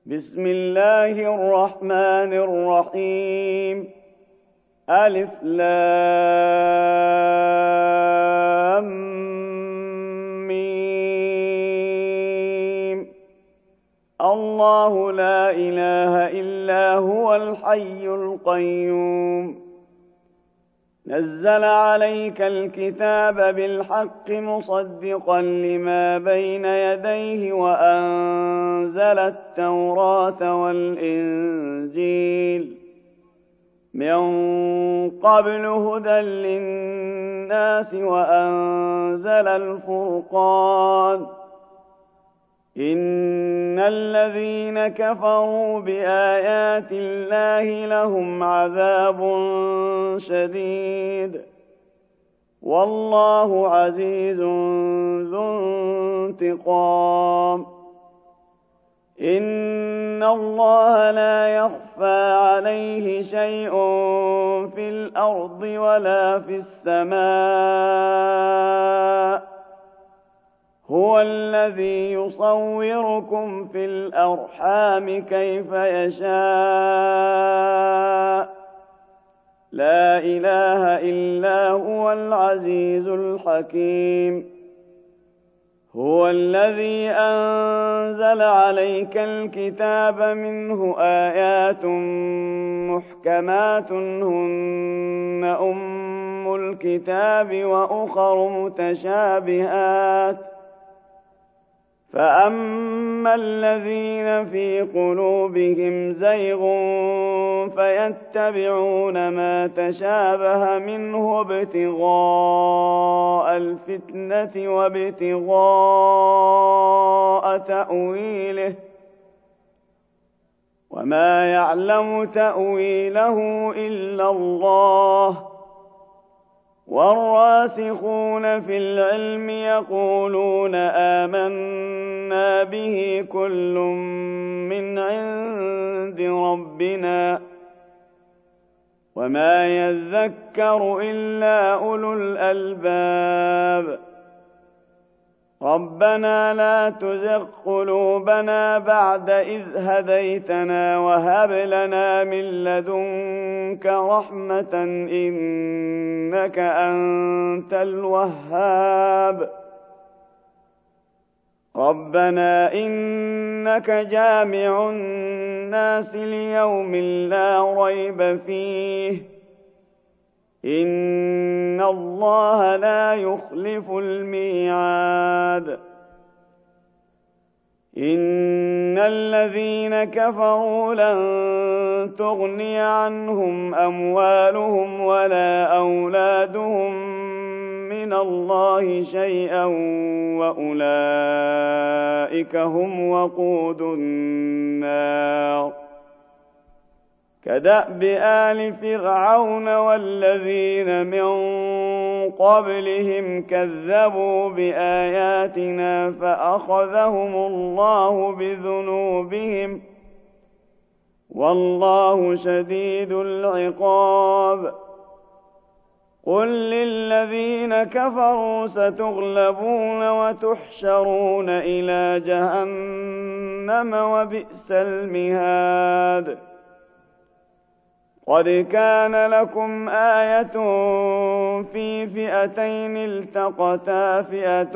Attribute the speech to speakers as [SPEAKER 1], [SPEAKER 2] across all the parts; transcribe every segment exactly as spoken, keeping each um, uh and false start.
[SPEAKER 1] بسم الله الرحمن الرحيم. ألف لام ميم. الله لا إله إلا هو الحي القيوم. نزل عليك الكتاب بالحق مصدقا لما بين يديه وأنزل التوراة والإنجيل من قبل هدى للناس وأنزل الفرقان. إن الذين كفروا بآيات الله لهم عذاب شديد والله عزيز ذو انتقام. إن الله لا يخفى عليه شيء في الأرض ولا في السماء. هو الذي يصوركم في الأرحام كيف يشاء. لا إله إلا هو العزيز الحكيم. هو الذي أنزل عليك الكتاب منه آيات محكمات هن أم الكتاب وأخر متشابهات. فأما الذين في قلوبهم زيغ فيتبعون ما تشابه منه ابتغاء الفتنة وابتغاء تأويله وما يعلم تأويله إلا الله. والراسخون في العلم يقولون آمنا به كل من عند ربنا وما يذكر إلا أولو الألباب. ربنا لا تزغ قلوبنا بعد إذ هديتنا وهب لنا من لدنك رحمة إنك أنت الوهاب. ربنا إنك جامع الناس ليوم لا ريب فيه إن الله لا يخلف الميعاد. إن الذين كفروا لن تغني عنهم أموالهم ولا أولادهم من الله شيئا وأولئك هم وقود النار. كدأب آل فرعون والذين من قبلهم كذبوا بآياتنا فأخذهم الله بذنوبهم والله شديد العقاب. قل للذين كفروا ستغلبون وتحشرون إلى جهنم وبئس المهاد. قد كان لكم آية في فئتين التقتا فئة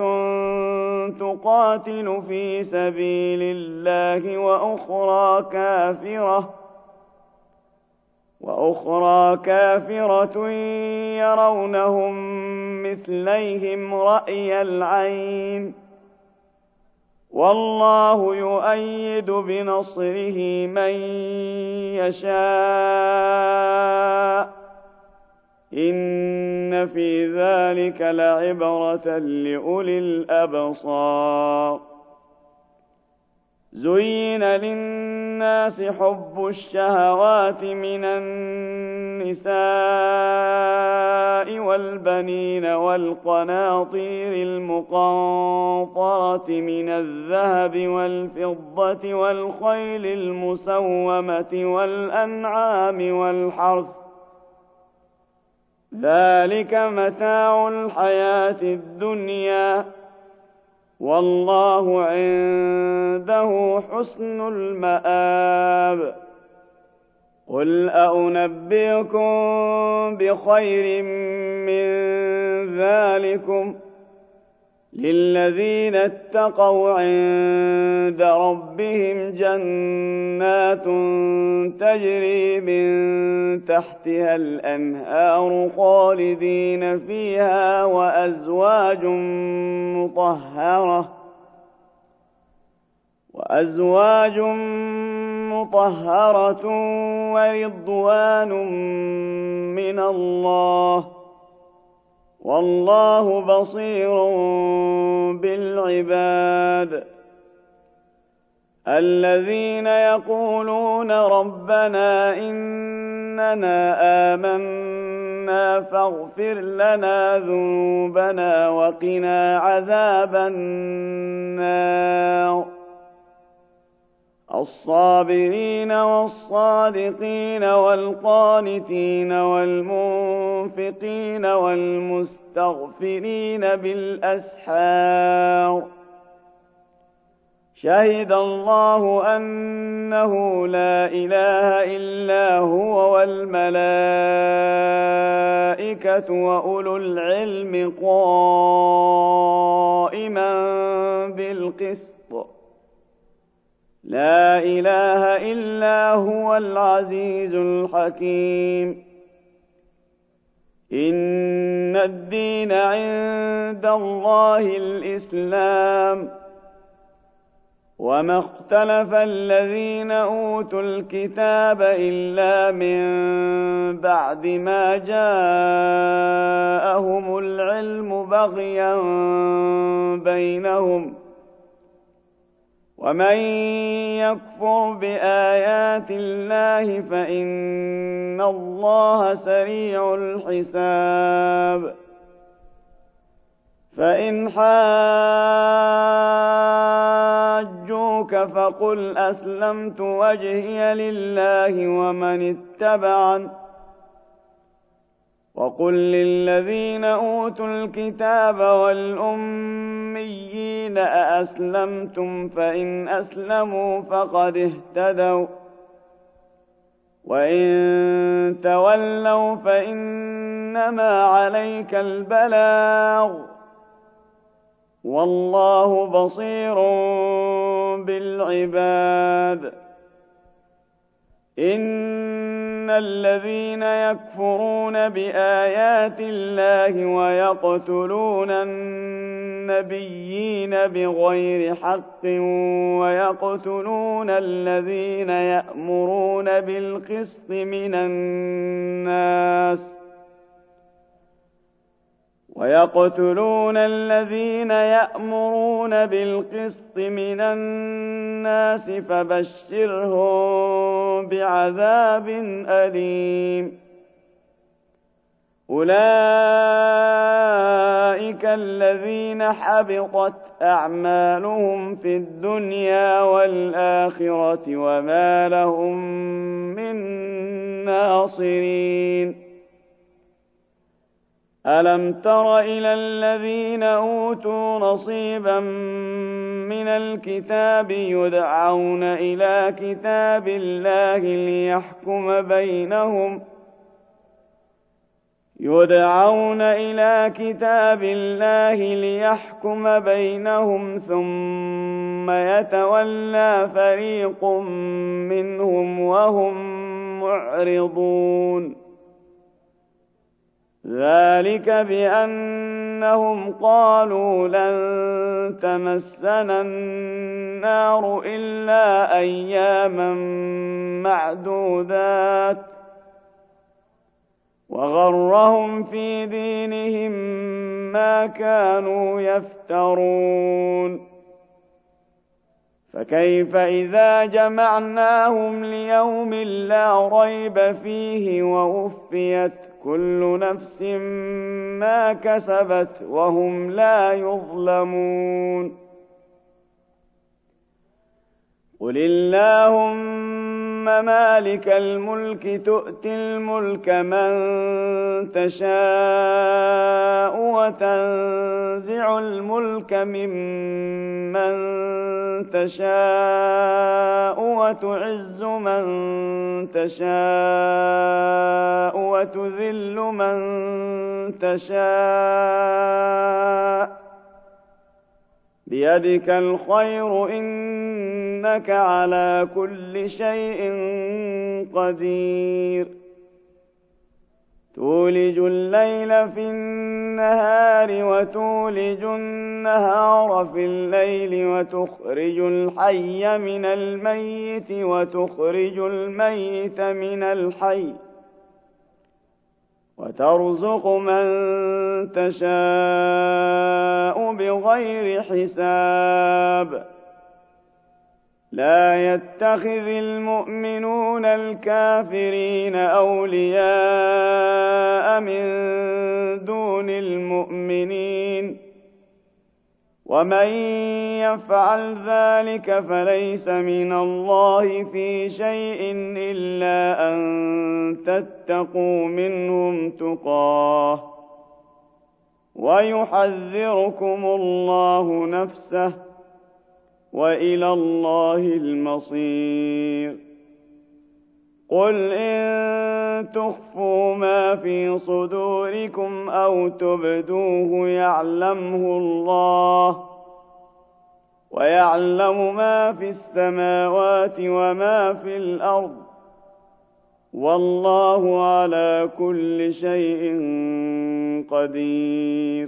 [SPEAKER 1] تقاتل في سبيل الله وأخرى كافرة وأخرى كافرة يرونهم مثليهم رأي العين والله يؤيد بنصره من يشاء. إن في ذلك لعبرة لأولي الأبصار. زين للناس حب الشهوات من النساء والبنين والقناطير المقنطرة من الذهب والفضة والخيل المسومة والأنعام والحرث ذلك متاع الحياة الدنيا والله عنده حسن المآب. قل أنبئكم بخير من ذلكم للذين اتقوا عند ربهم جنات تجري من تحتها الأنهار خالدين فيها وأزواج مطهرة وأزواج مطهرة ورضوان من الله والله بصير بالعباد. الذين يقولون ربنا إننا آمنا فاغفر لنا ذنوبنا وقنا عذاب النار. الصابرين والصادقين والقانتين والمنفقين والمستغفرين بالأسحار. شهد الله أنه لا إله إلا هو والملائكة وأولو العلم قائما بالقسط لا إله إلا هو العزيز الحكيم. إن الدين عند الله الإسلام وما اختلف الذين أوتوا الكتاب إلا من بعد ما جاءهم العلم بغيا بينهم ومن يكفر بآيات الله فإن الله سريع الحساب. فإن حاجوك فقل أسلمت وجهي لله ومن اتبعن وقل للذين أوتوا الكتاب والأميين أأسلمتم فإن أسلموا فقد اهتدوا وإن تولوا فإنما عليك البلاغ والله بصير بالعباد. إن الذين يكفرون بآيات الله ويقتلون النبيين بغير حق ويقتلون الذين يأمرون بالقسط من الناس ويقتلون الذين يأمرون بالقسط من الناس فبشرهم بعذاب أليم. أولئك الذين حبطت أعمالهم في الدنيا والآخرة وما لهم من ناصرين. ألم تر إلى الذين أوتوا نصيبا من الكتاب يدعون إلى كتاب الله ليحكم بينهم يدعون إلى كتاب الله ليحكم بينهم ثم يتولى فريق منهم وهم معرضون. ذلك بأنهم قالوا لن تمسنا النار إلا أياما معدودات وغرهم في دينهم ما كانوا يفترون. فكيف إذا جمعناهم ليوم لا ريب فيه ووفيت كل نفس ما كسبت وهم لا يظلمون. قل اللهم مالك الملك تؤتي الملك من تشاء وتنزع الملك ممن تشاء وتعز من تشاء وتذل من تشاء بيدك الخير إنك على كل شيء قدير تولج الليل في النهار وتولج النهار في الليل وتخرج الحي من الميت وتخرج الميت من الحي وترزق من تشاء بغير حساب لا يتخذ المؤمنون الكافرين أولياء من دون المؤمنين ومن يفعل ذلك فليس من الله في شيء إلا أن تتقوا منهم تقاه ويحذركم الله نفسه وإلى الله المصير قل إن تخفوا ما في صدوركم أو تبدوه يعلمه الله ويعلم ما في السماوات وما في الأرض والله على كل شيء قدير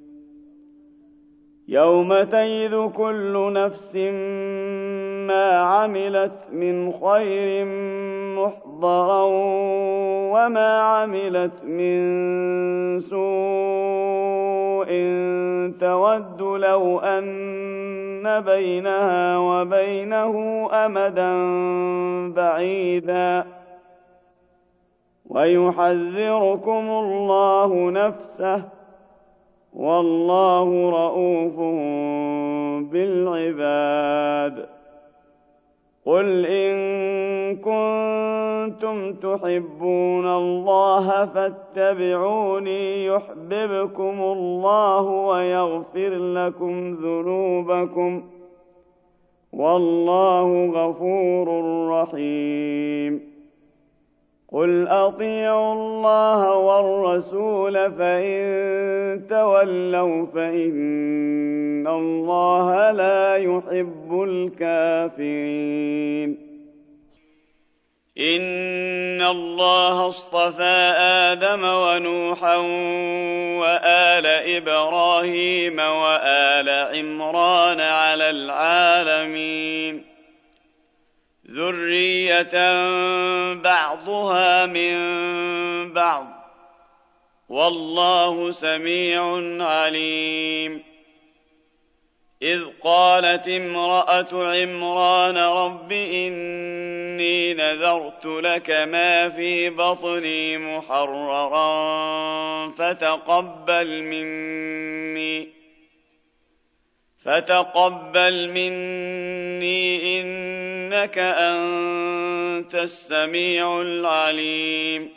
[SPEAKER 1] يوم تجد كل نفس ما عملت من خير محضرا وما عملت من سوء تود لو أن بينها وبينه أمدا بعيدا ويحذركم الله نفسه والله رءوف بالعباد قل إن كنتم تحبون الله فاتبعوني يحببكم الله ويغفر لكم ذنوبكم والله غفور رحيم قل أطيعوا الله والرسول فإن تولوا فإن الله لا يحب الكافرين إن الله اصطفى آدم ونوحا وآل إبراهيم وآل عمران على العالمين ذرية بعضها من بعض والله سميع عليم إذ قالت امرأة عمران رب إني نذرت لك ما في بطني محررا فتقبل مني فتقبل مني إنك أنت السميع العليم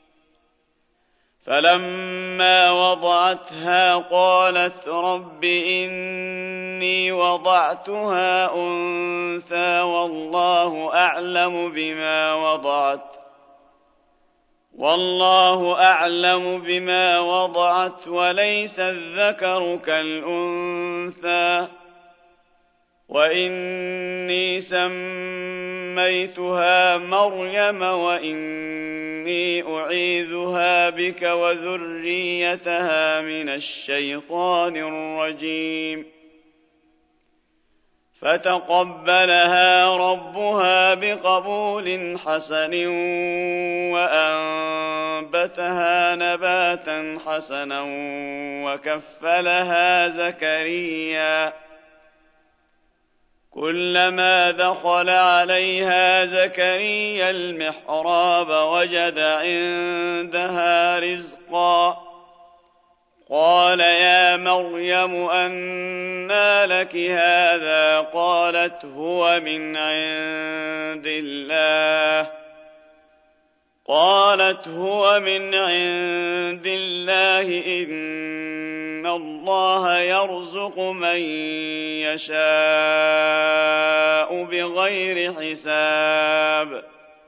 [SPEAKER 1] فلما وضعتها قالت رب إني وضعتها أنثى والله أعلم بما وضعت والله أعلم بما وضعت وليس الذكر كالأنثى وإني سميتها مريم وإني أعيذها بك وذريتها من الشيطان الرجيم فتقبلها ربها بقبول حسن وأنبتها نباتا حسنا وكفلها زكريا كلما دخل عليها زكريا المحراب وجد عندها رزقا قال يا مريم أنى لك هذا قالت هو من عند الله قالت هو من عند الله إن الله يرزق من يشاء بغير حساب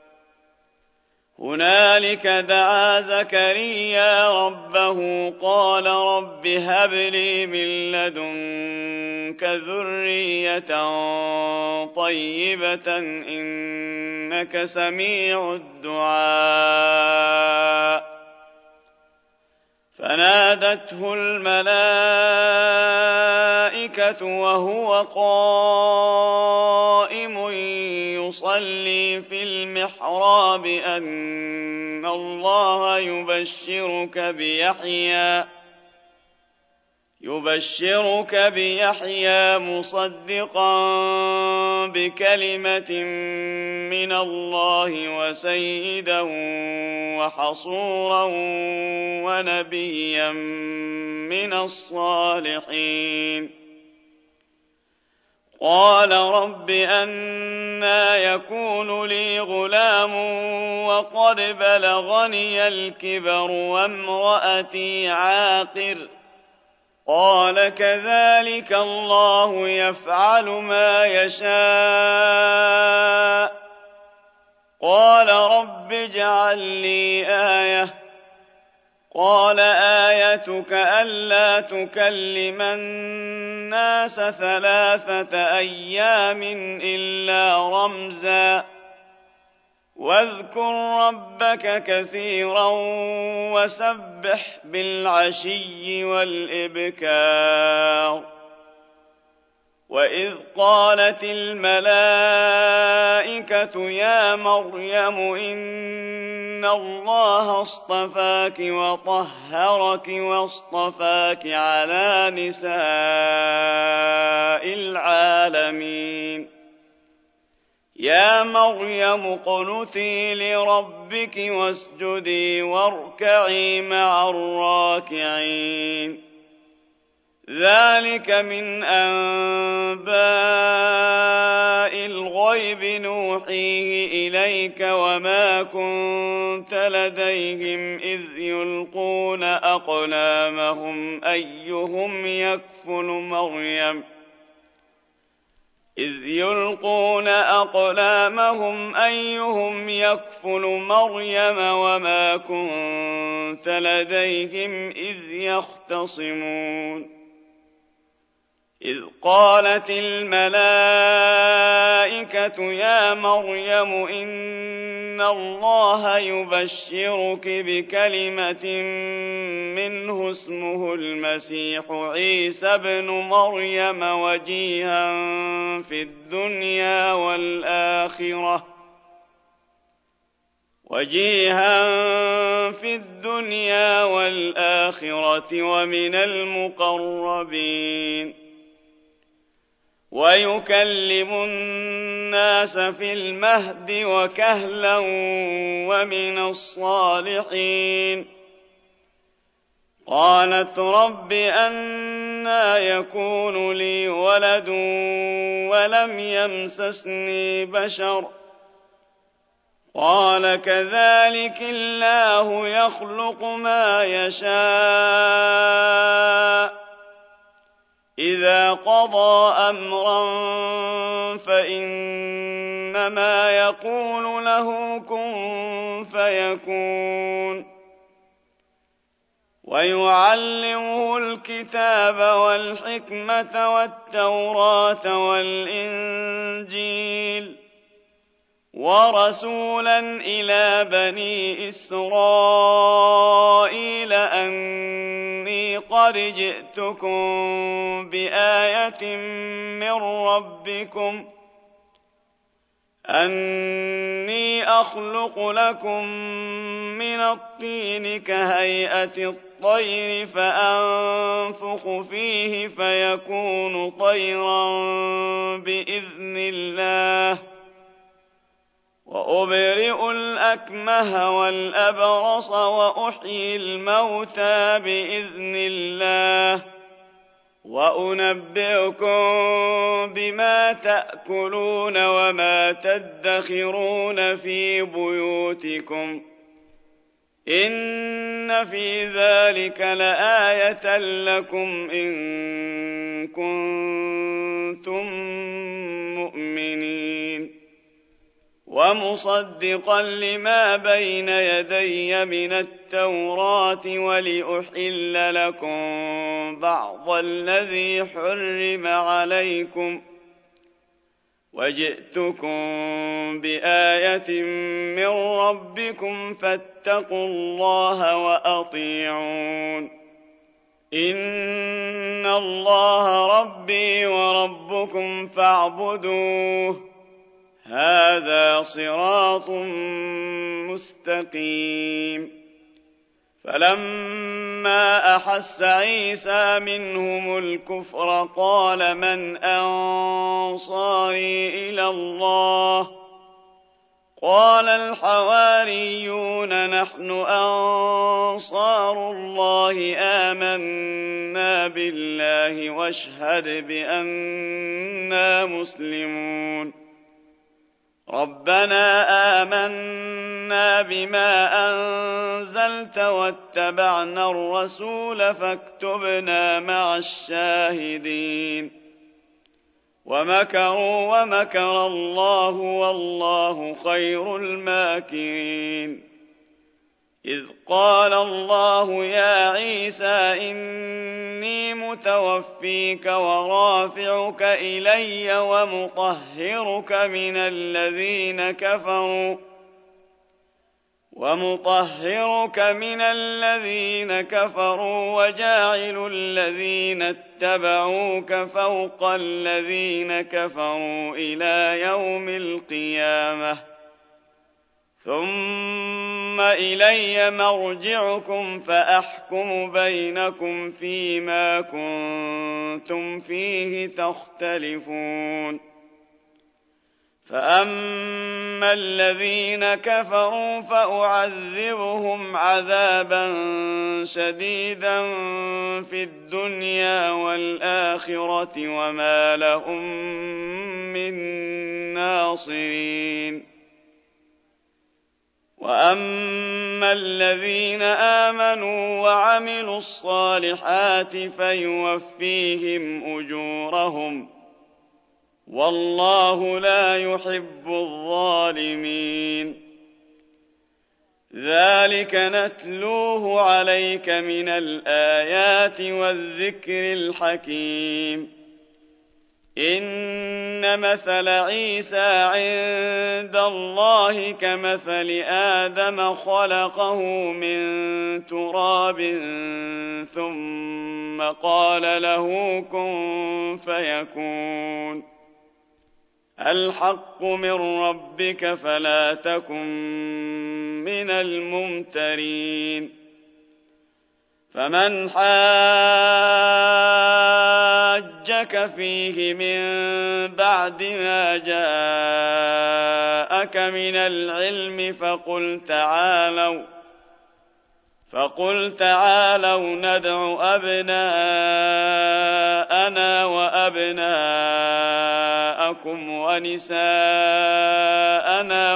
[SPEAKER 1] هنالك دعا زكريا ربه قال رب هب لي من لدنك ذرية طيبة إنك سميع الدعاء فنادته الملائكة وهو قائم يصلي في المحراب أن الله يبشرك بيحيى يبشرك بيحيى مصدقا بكلمة من الله وسيدا وحصورا ونبيا من الصالحين قال رب أنى يكون لي غلام وقد بلغني الكبر وامرأتي عاقر قال كذلك الله يفعل ما يشاء قال رب اجعل لي آية قال آيتك ألا تكلم الناس ثلاثة أيام إلا رمزا واذكر ربك كثيرا وسبح بالعشي والإبكار وإذ قالت الملائكة يا مريم إن الله اصطفاك وطهرك واصطفاك على نساء العالمين يا مريم اقنتي لربك واسجدي واركعي مع الراكعين ذلك من أنباء الغيب نوحيه إليك وما كنت لديهم إذ يلقون أقلامهم أيهم يكفل مريم إذ يلقون أقلامهم أيهم يكفل مريم وما كنت لديهم إذ يختصمون إذ قالت الملائكة يا مريم إن الله يبشرك بكلمة منه اسمه المسيح عيسى ابن مريم وجيها في الدنيا والآخرة وجيها في الدنيا والآخرة ومن المقربين ويكلم الناس في المهد وكهلا ومن الصالحين قالت رب أنى يكون لي ولد ولم يمسسني بشر قال كذلك الله يخلق ما يشاء إذا قضى أمرا فإنما يقول له كن فيكون ويعلمه الكتاب والحكمة والتوراة والإنجيل ورسولا إلى بني إسرائيل أني قد جئتكم بآية من ربكم أني أخلق لكم من الطين كهيئة الطير فأنفخ فيه فيكون طيرا بإذن الله وأبرئ الأكمه والأبرص وأحيي الموتى بإذن الله وأنبئكم بما تأكلون وما تدخرون في بيوتكم إن في ذلك لآية لكم إن كنتم مؤمنين ومصدقا لما بين يدي من التوراة ولأحل لكم بعض الذي حرم عليكم وجئتكم بآية من ربكم فاتقوا الله وأطيعون إن الله ربي وربكم فاعبدوه هذا صراط مستقيم فلما أحس عيسى منهم الكفر قال من أنصاري إلى الله قال الحواريون نحن أنصار الله آمنا بالله واشهد بأننا مسلمون ربنا آمنا بما أنزلت واتبعنا الرسول فاكتبنا مع الشاهدين ومكروا ومكر الله والله خير الماكرين إذ قال الله يا عيسى إني متوفيك ورافعك إلي ومطهرك من الذين كفروا ومطهرك من الذين كفروا وجاعل الذين اتبعوك فوق الذين كفروا إلى يوم القيامة ثم إلي مرجعكم فأحكم بينكم فيما كنتم فيه تختلفون فأما الذين كفروا فأعذبهم عذابا شديدا في الدنيا والآخرة وما لهم من ناصرين وأما الذين آمنوا وعملوا الصالحات فيوفيهم أجورهم والله لا يحب الظالمين ذلك نتلوه عليك من الآيات والذكر الحكيم إن مثل عيسى عند الله كمثل آدم خلقه من تراب ثم قال له كن فيكون الحق من ربك فلا تكن من الممترين فمن حاجك فيه من بعد ما جاءك من العلم فقل تعالوا فقل تعالوا ندع أبناءنا وأبناءكم ونساءنا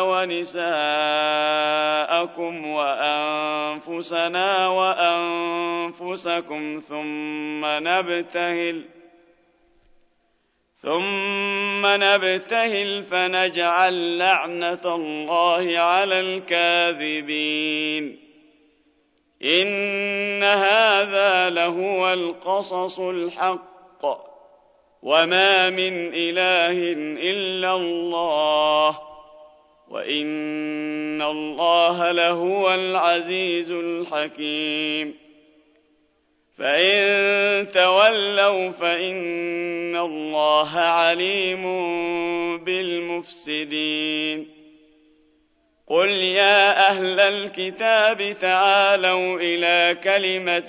[SPEAKER 1] ونساءكم وأنفسنا وأنفسكم ثم نبتهل ثم نبتهل فنجعل لعنة الله على الكاذبين إن هذا لهو القصص الحق وما من إله إلا الله وإن الله لهو العزيز الحكيم فإن تولوا فإن الله عليم بالمفسدين قل يا أهل الكتاب تعالوا إلى كلمة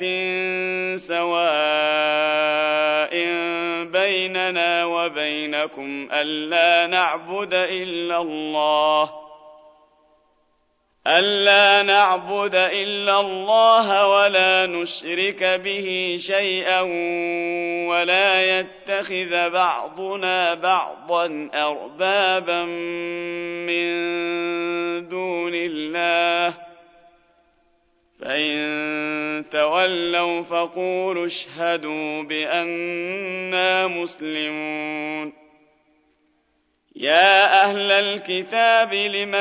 [SPEAKER 1] سواء بيننا وبينكم ألا نعبد إلا الله ألا نعبد إلا الله ولا نشرك به شيئا ولا يتخذ بعضنا بعضا أربابا من دون الله فإن تولوا فقولوا اشهدوا بأننا مسلمون. يا أهل الكتاب لم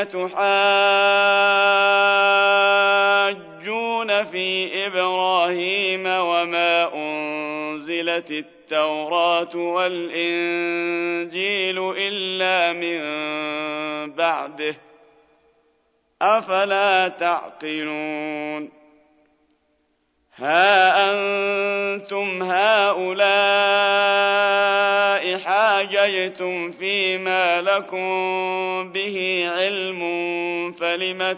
[SPEAKER 1] تحاجون في إبراهيم وما أنزلت التوراة والإنجيل إلا من بعده أفلا تعقلون. ها أنتم هؤلاء حاججتم فيما لكم به علم فلم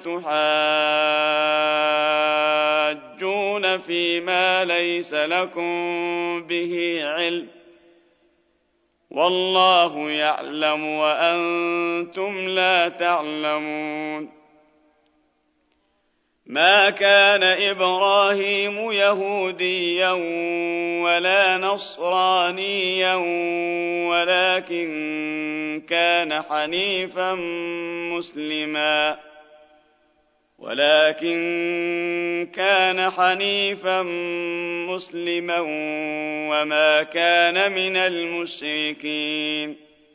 [SPEAKER 1] تحاجون فيما ليس لكم به علم والله يعلم وأنتم لا تعلمون. ما كان إبراهيم يهوديا ولا نصرانيا ولكن كان حنيفا مسلما ولكن كان حنيفا مسلما وما كان من المشركين.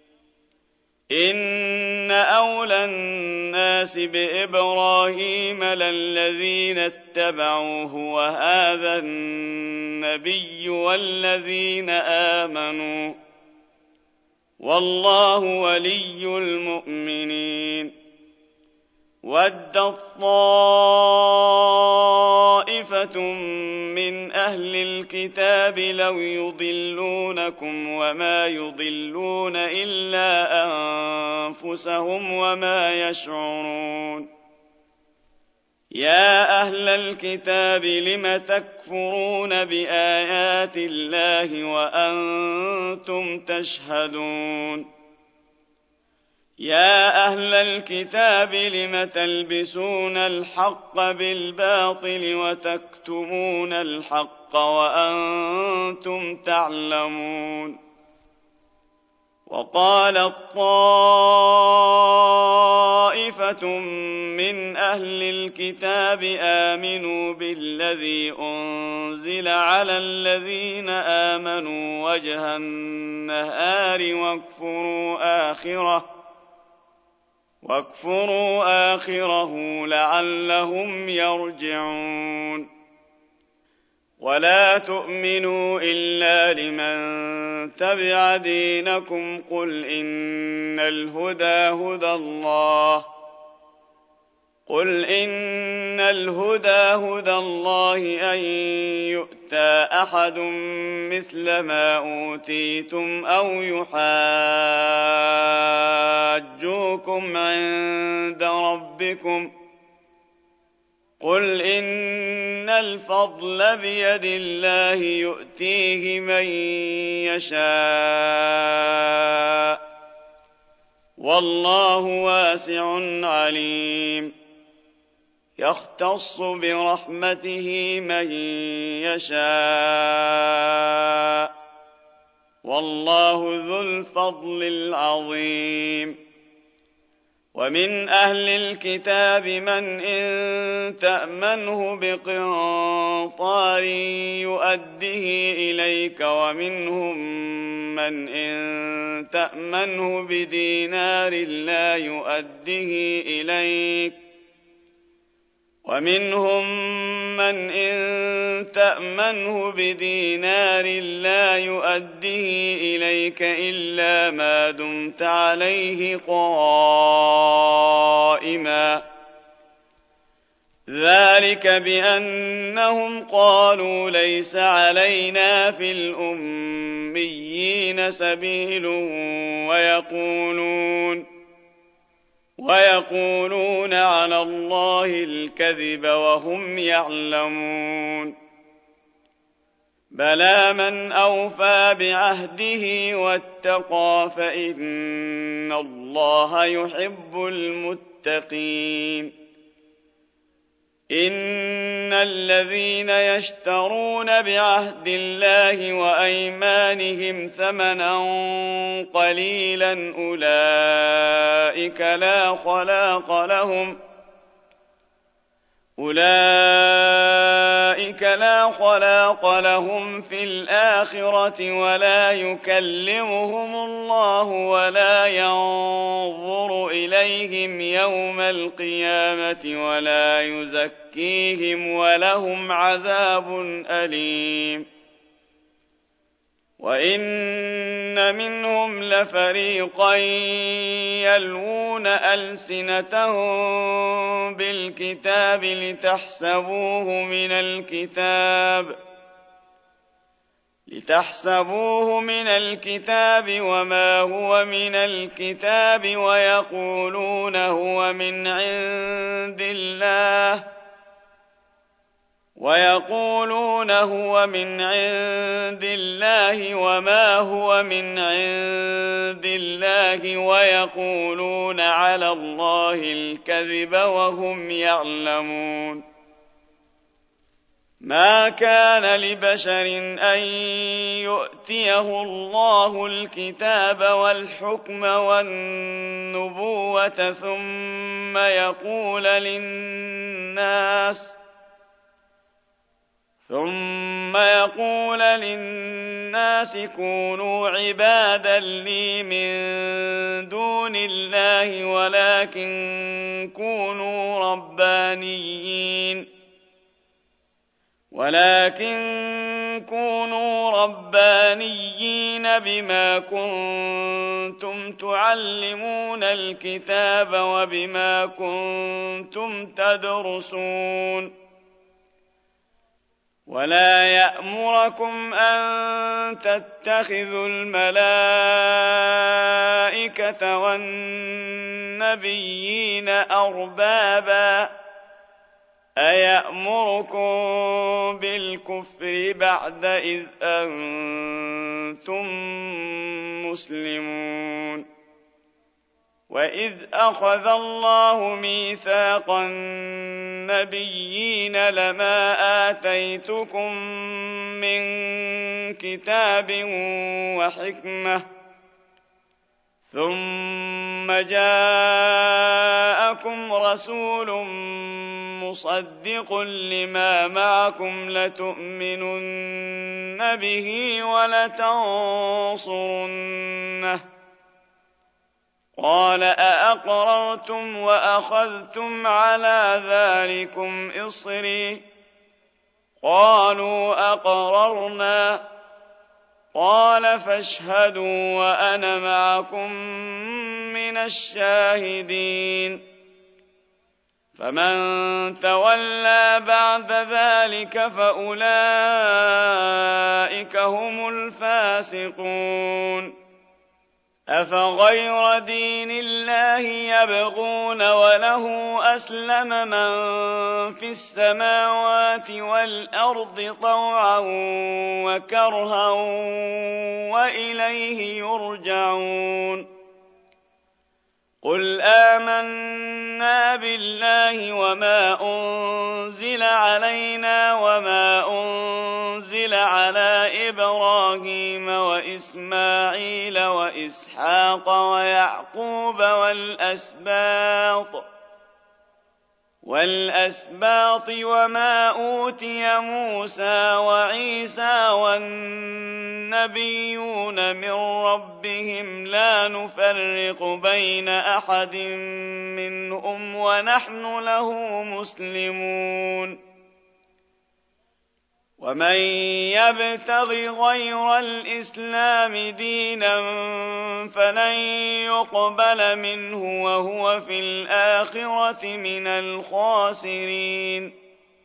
[SPEAKER 1] إن أولى الناس بإبراهيم للذين اتبعوه وهذا النبي والذين آمنوا والله ولي المؤمنين. ودت طائفة من أهل الكتاب لو يضلونكم وما يضلون إلا أنفسهم وما يشعرون. يا أهل الكتاب لم تكفرون بآيات الله وأنتم تشهدون. يا أهل الكتاب لم تلبسون الحق بالباطل وتكتمون الحق وأنتم تعلمون. وقالت طائفة من أهل الكتاب آمنوا بالذي أنزل على الذين آمنوا وجه النهار واكفروا آخره واكفروا آخره لعلهم يرجعون. ولا تؤمنوا إلا لمن تبع دينكم قل إن الهدى هدى الله قل إن الهدى هدى الله أن يؤتى أحد مثل ما أوتيتم أو يحاجوكم عند ربكم قل إن الفضل بيد الله يؤتيه من يشاء والله واسع عليم. يختص برحمته من يشاء والله ذو الفضل العظيم. ومن أهل الكتاب من إن تأمنه بقنطار يؤده إليك ومنهم من إن تأمنه بدينار لا يؤده إليك ومنهم من إن تأمنه بدينار لا يؤده إليك إلا ما دمت عليه قائما ذلك بأنهم قالوا ليس علينا في الأميين سبيل ويقولون ويقولون على الله الكذب وهم يعلمون. بلى من أوفى بعهده واتقى فإن الله يحب المتقين. إن الذين يشترون بعهد الله وأيمانهم ثمنا قليلا أولئك لا خلاق لهم أولئك أولئك لا خلاق لهم في الآخرة ولا يكلمهم الله ولا ينظر إليهم يوم القيامة ولا يزكيهم ولهم عذاب أليم. وإن منهم لفريقا يلوون ألسنتهم بالكتاب لتحسبوه من الكتاب لتحسبوه من الكتاب وما هو من الكتاب ويقولون هو من عند الله ويقولون هو من عند الله وما هو من عند الله ويقولون على الله الكذب وهم يعلمون. ما كان لبشر أن يؤتيه الله الكتاب والحكم والنبوة ثم يقول للناس ثم يقول للناس كونوا عبادا لي من دون الله ولكن كونوا ربانيين ولكن كونوا ربانيين بما كنتم تعلمون الكتاب وبما كنتم تدرسون. ولا يأمركم أن تتخذوا الملائكة والنبيين أربابا أيأمركم بالكفر بعد إذ أنتم مسلمون. وإذ أخذ الله ميثاق النبيين لما آتيتكم من كتاب وحكمة ثم جاءكم رسول مصدق لما معكم لتؤمنن به ولتنصرنه قال أأقررتم وأخذتم على ذلكم إصري قالوا أقررنا قال فاشهدوا وأنا معكم من الشاهدين. فمن تولى بعد ذلك فأولئك هم الفاسقون. أفغير دين الله يبغون وله أسلم من في السماوات والأرض طوعا وكرها وإليه يرجعون. قل آمنا بالله وما أنزل علينا وما أنزل على إبراهيم وإسماعيل وإسحاق ويعقوب والأسباط والأسباط وما أوتي موسى وعيسى والنبيون من ربهم لا نفرق بين أحد منهم ونحن له مسلمون. ومن يبتغ غير الإسلام دينا فلن يقبل منه وهو في الآخرة من الخاسرين.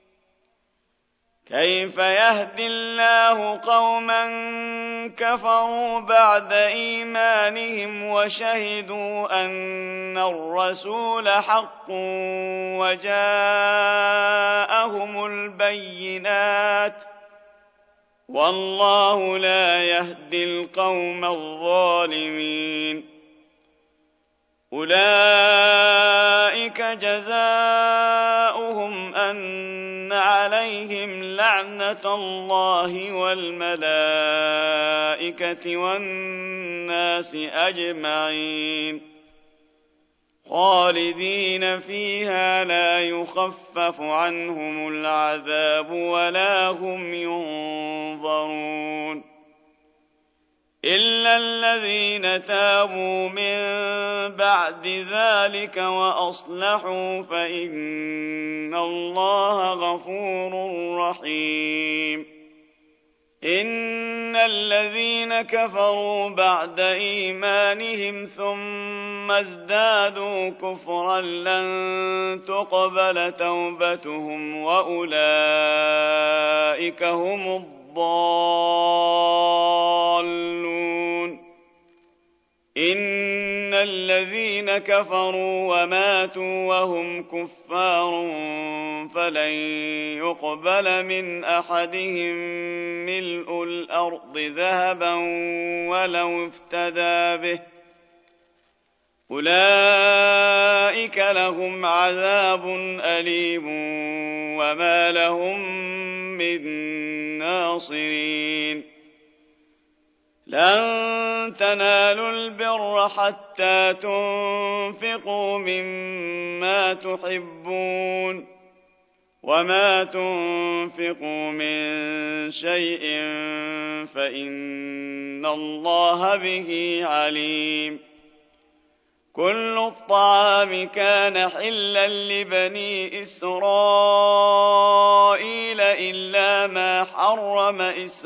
[SPEAKER 1] كيف يهدي الله قوما كفروا بعد إيمانهم وشهدوا أن الرسول حق وجاءهم البينات والله لا يهدي القوم الظالمين. أولئك جزاؤهم أن عليهم لعنة الله والملائكة والناس أجمعين. خالدين فيها لا يخفف عنهم العذاب ولا هم ينظرون إلا الذين تابوا من بعد ذلك وأصلحوا فإن الله غفور رحيم إن الذين كفروا بعد إيمانهم ثم ازدادوا كفرا لن تقبل توبتهم وأولئك هم الضالون إن الذين كفروا وماتوا وهم كفار فلن يقبل من أحدهم ملء الأرض ذهبا ولو افتدى به أولئك لهم عذاب أليم وما لهم من ناصرين لن تنالوا البر حتى تنفقوا مما تحبون وما تنفقوا من شيء فإن الله به عليم كل الطعام كان حلا لبني إسرائيل إلا ما حرم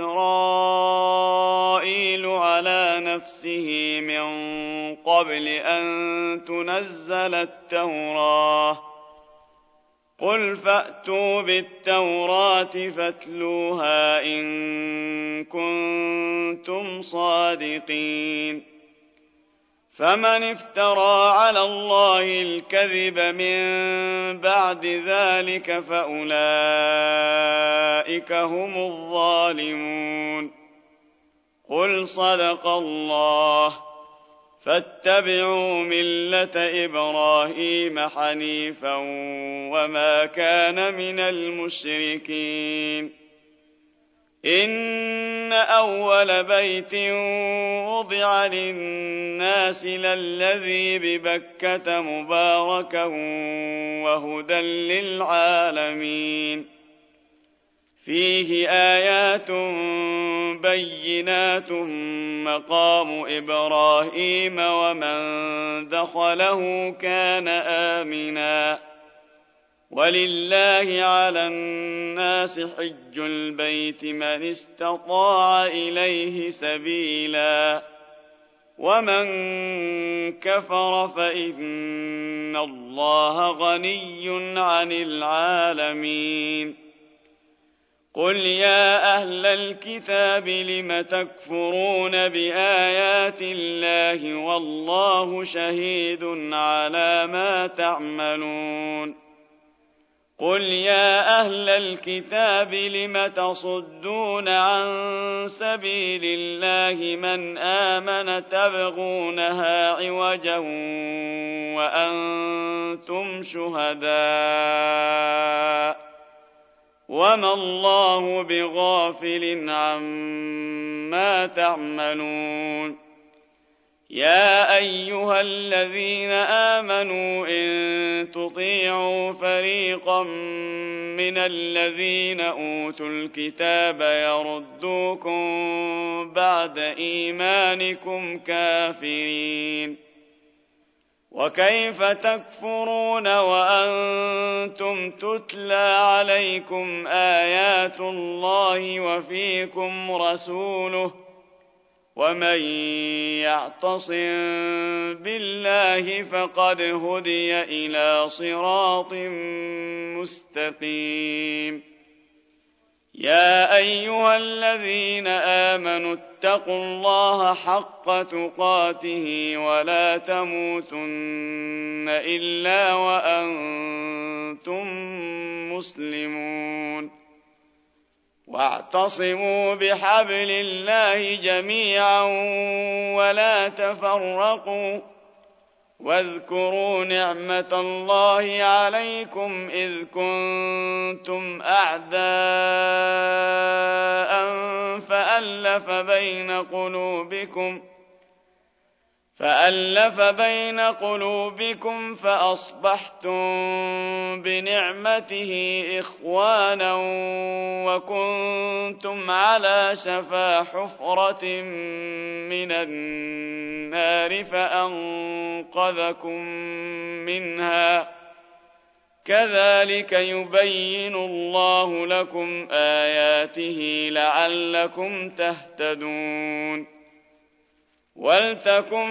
[SPEAKER 1] إسرائيل على نفسه من قبل أن تنزل التوراة قل فأتوا بالتوراة فاتلوها إن كنتم صادقين فمن افترى على الله الكذب من بعد ذلك فأولئك هم الظالمون قل صدق الله فاتبعوا ملة إبراهيم حنيفا وما كان من المشركين إن أول بيت وضع للناس للذي ببكة مباركا وهدى للعالمين فيه آيات بينات مقام إبراهيم ومن دخله كان آمنا ولله على الناس حج البيت من استطاع إليه سبيلا ومن كفر فإن الله غني عن العالمين قل يا أهل الكتاب لم تكفرون بآيات الله والله شهيد على ما تعملون قل يا أهل الكتاب لم تصدون عن سبيل الله من آمن تبغونها عوجا وأنتم شهداء وما الله بغافل عما تعملون يا أيها الذين آمنوا إن تطيعوا فريقا من الذين أوتوا الكتاب يردوكم بعد إيمانكم كافرين وكيف تكفرون وأنتم تتلى عليكم آيات الله وفيكم رسوله ومن يعتصم بالله فقد هدي إلى صراط مستقيم يا أيها الذين آمنوا اتقوا الله حق تقاته ولا تموتن إلا وأنتم مسلمون واعتصموا بحبل الله جميعا ولا تفرقوا واذكروا نعمة الله عليكم إذ كنتم أعداء فألف بين قلوبكم فألف بين قلوبكم فأصبحتم بنعمته إخوانا وكنتم على شفا حفرة من النار فأنقذكم منها كذلك يبين الله لكم آياته لعلكم تهتدون ولتكن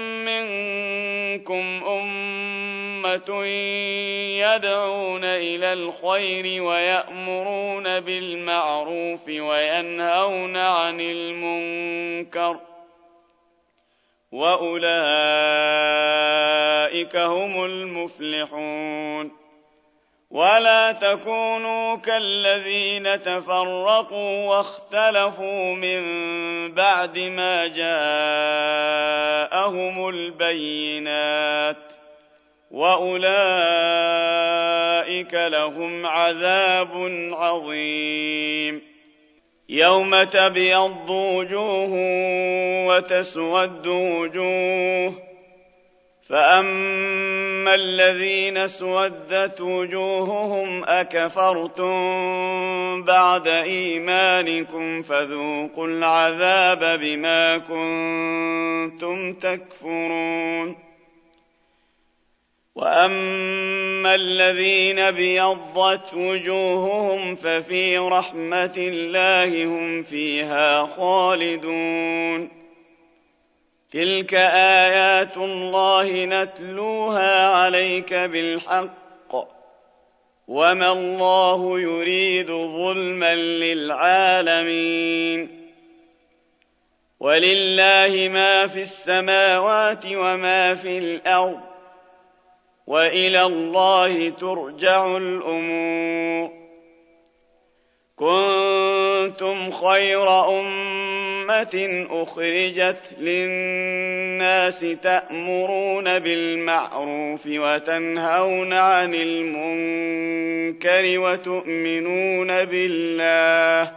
[SPEAKER 1] منكم أمة يدعون إلى الخير ويأمرون بالمعروف وينهون عن المنكر وأولئك هم المفلحون ولا تكونوا كالذين تفرقوا واختلفوا من بعد ما جاءهم البينات وأولئك لهم عذاب عظيم يوم تبيض وجوه وتسود وجوه فأما الذين اسودت وجوههم أكفرتم بعد إيمانكم فذوقوا العذاب بما كنتم تكفرون وأما الذين بيضت وجوههم ففي رحمة الله هم فيها خالدون تلك آيات الله نتلوها عليك بالحق وما الله يريد ظلما للعالمين ولله ما في السماوات وما في الأرض وإلى الله ترجع الأمور كنتم خير أمة أخرجت للناس تأمرون بالمعروف وتنهون عن المنكر وتؤمنون بالله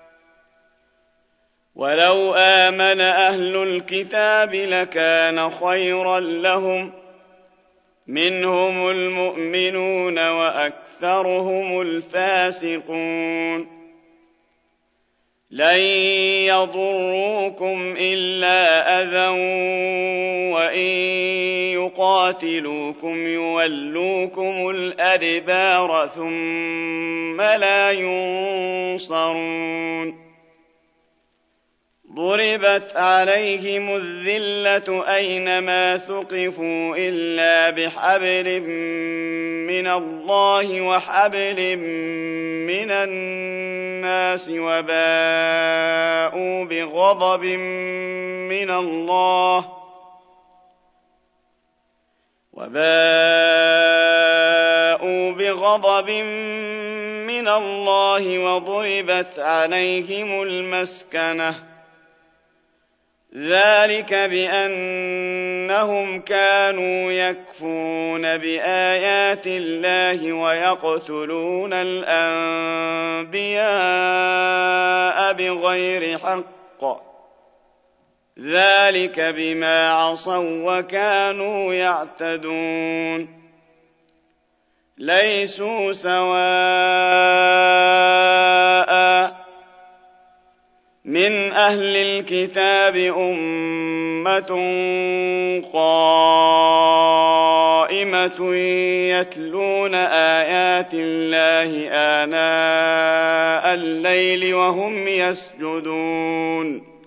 [SPEAKER 1] ولو آمن أهل الكتاب لكان خيرا لهم منهم المؤمنون وأكثرهم الفاسقون لن يضروكم إلا أذى وإن يقاتلوكم يولوكم الأدبار ثم لا ينصرون ضربت عليهم الذلة أينما ثقفوا إلا بحبل من الله وحبل من الناس وباءوا بغضب من الله وباءوا بغضب من الله وضربت عليهم المسكنة ذلك بأنهم كانوا يكفرون بآيات الله ويقتلون الأنبياء بغير حق ذلك بما عصوا وكانوا يعتدون ليسوا سواء من أهل الكتاب أمة قائمة يتلون آيات الله آناء الليل وهم يسجدون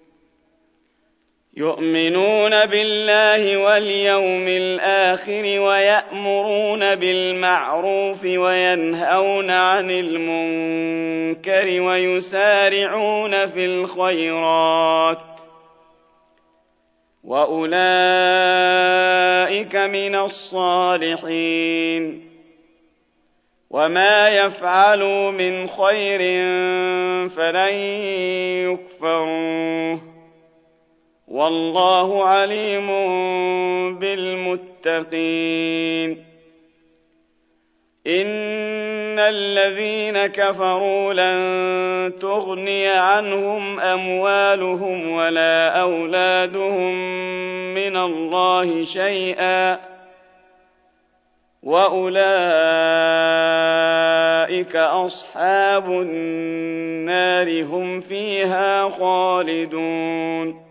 [SPEAKER 1] يؤمنون بالله واليوم الآخر ويأمرون بالمعروف وينهون عن المنكر ويسارعون في الخيرات وأولئك من الصالحين وما يفعلوا من خير فلن يكفروه والله عليم بالمتقين إن الذين كفروا لن تغني عنهم أموالهم ولا أولادهم من الله شيئا وأولئك أصحاب النار هم فيها خالدون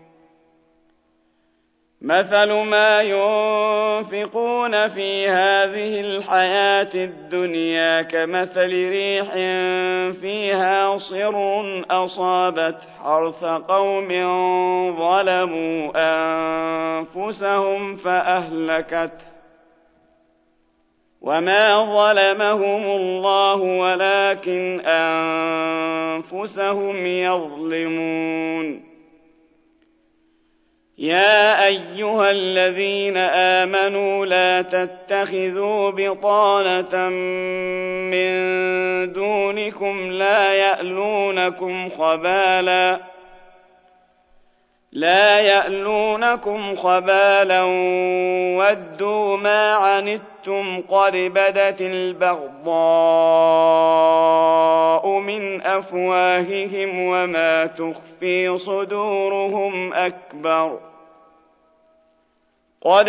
[SPEAKER 1] مثل ما ينفقون في هذه الحياة الدنيا كمثل ريح فيها صر أصابت حرث قوم ظلموا أنفسهم فأهلكته وما ظلمهم الله ولكن أنفسهم يظلمون يا أيها الذين آمنوا لا تتخذوا بطانة من دونكم لا يألونكم خبالا لا يألونكم خبالا ودوا ما عنتم قد بدت البغضاء من أفواههم وما تخفي صدورهم أكبر قد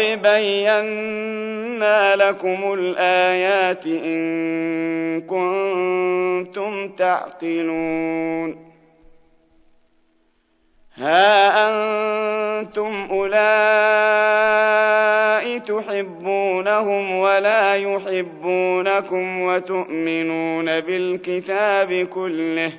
[SPEAKER 1] بينا لكم الآيات إن كنتم تعقلون ها أنتم أولئك تحبونهم ولا يحبونكم وتؤمنون بالكتاب كله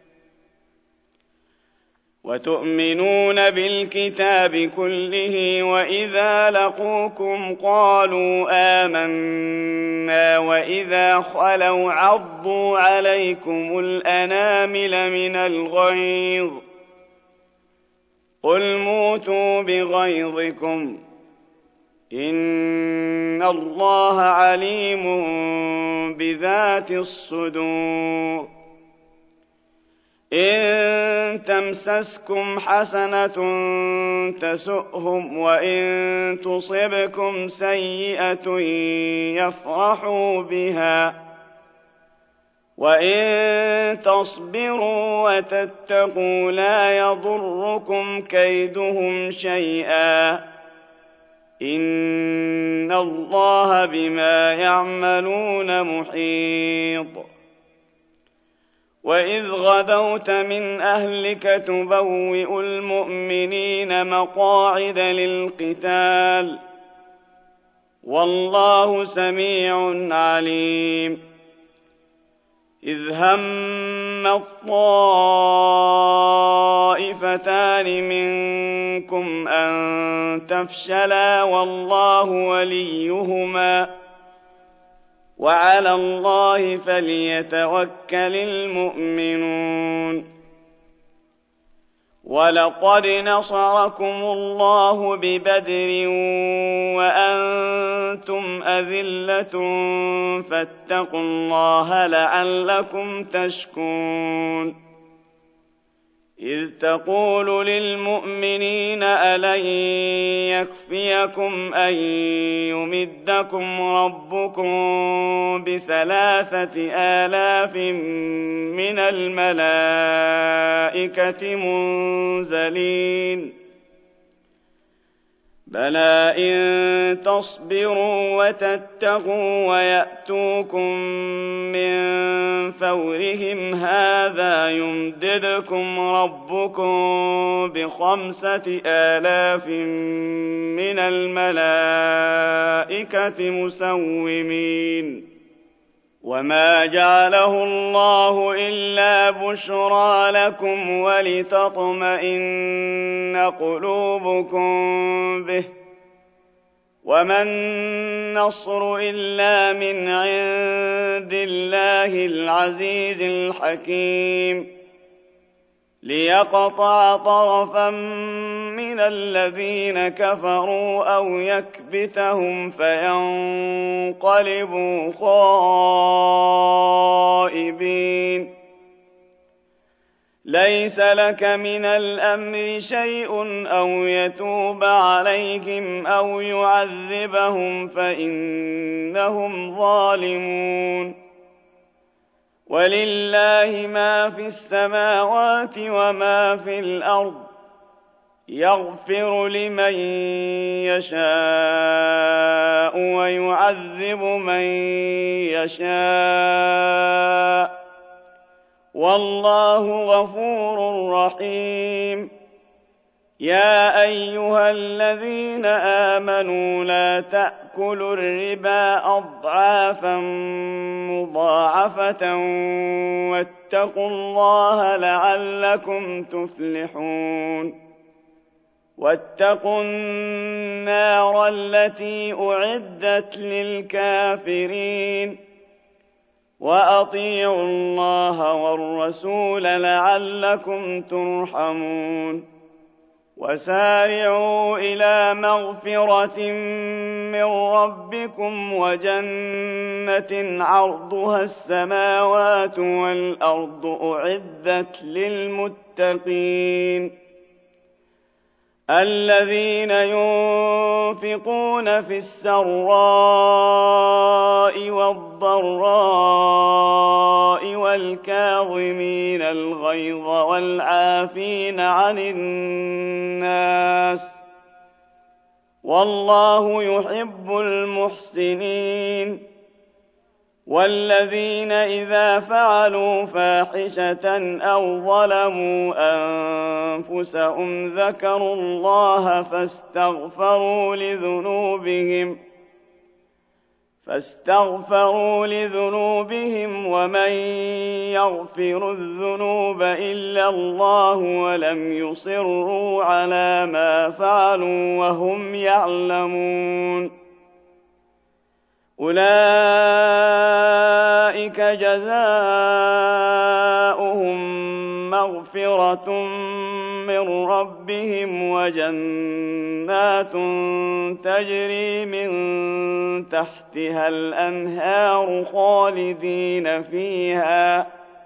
[SPEAKER 1] وتؤمنون بالكتاب كله وإذا لقوكم قالوا آمنا وإذا خلوا عضوا عليكم الأنامل من الغيظ قل موتوا بغيظكم إن الله عليم بذات الصدور إن تمسسكم حسنة تسؤهم وإن تصبكم سيئة يفرحوا بها وإن تصبروا وتتقوا لا يضركم كيدهم شيئا إن الله بما يعملون محيط وإذ غدوت من أهلك تبوئ المؤمنين مقاعد للقتال والله سميع عليم إذ هم الطائفتان منكم أن تفشلا والله وليهما وعلى الله فليتوكل المؤمنون ولقد نصركم الله ببدر وأنتم أذلة فاتقوا الله لعلكم تشكرون إذ تقول للمؤمنين ألن يكفيكم أن يمدكم ربكم بثلاثة آلاف من الملائكة منزلين بلى إن تصبروا وتتقوا ويأتوكم من فورهم هذا يمددكم ربكم بخمسة آلاف من الملائكة مسومين وما جعله الله إلا بشرى لكم ولتطمئن قلوبكم به وما النصر إلا من عند الله العزيز الحكيم ليقطع طرفا من الذين كفروا أو يكبتهم فينقلبوا خائبين ليس لك من الأمر شيء أو يتوب عليهم أو يعذبهم فإنهم ظالمون ولله ما في السماوات وما في الأرض يغفر لمن يشاء ويعذب من يشاء والله غفور رحيم. يا أيها الذين آمنوا لا تأكلوا الربا أضعافا مضاعفة واتقوا الله لعلكم تفلحون. واتقوا النار التي أعدت للكافرين وأطيعوا الله والرسول لعلكم ترحمون. وسارعوا إلى مغفرة من ربكم وجنة عرضها السماوات والأرض أعدت للمتقين الذين ينفقون في السراء والضراء والكاظمين الغيظ والعافين عن الناس والله يحب المحسنين. والذين إذا فعلوا فاحشة أو ظلموا أنفسهم ذكروا الله فاستغفروا لذنوبهم فاستغفروا لذنوبهم ومن يغفر الذنوب إلا الله ولم يصروا على ما فعلوا وهم يعلمون. أولئك جزاؤهم مغفرة من ربهم وجنات تجري من تحتها الأنهار خالدين فيها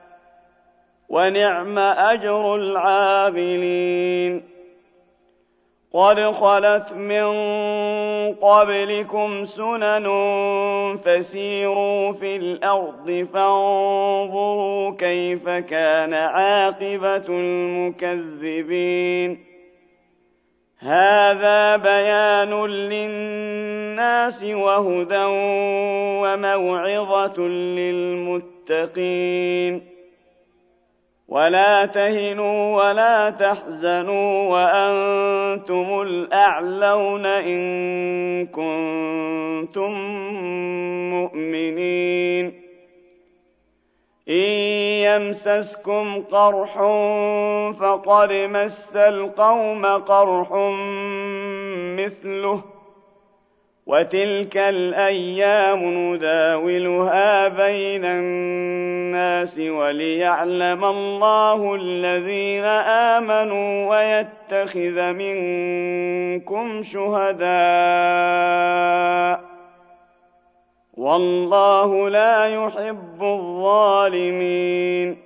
[SPEAKER 1] ونعم أجر العاملين. قد خلت من قبلكم سنن فسيروا في الأرض فانظروا كيف كان عاقبة المكذبين. هذا بيان للناس وهدى وموعظة للمتقين. ولا تهنوا ولا تحزنوا وأنتم الأعلون إن كنتم مؤمنين. إن يمسسكم قرح فقد مس القوم قرح مثله وتلك الأيام نداولها بين الناس وليعلم الله الذين آمنوا ويتخذ منكم شهداء والله لا يحب الظالمين.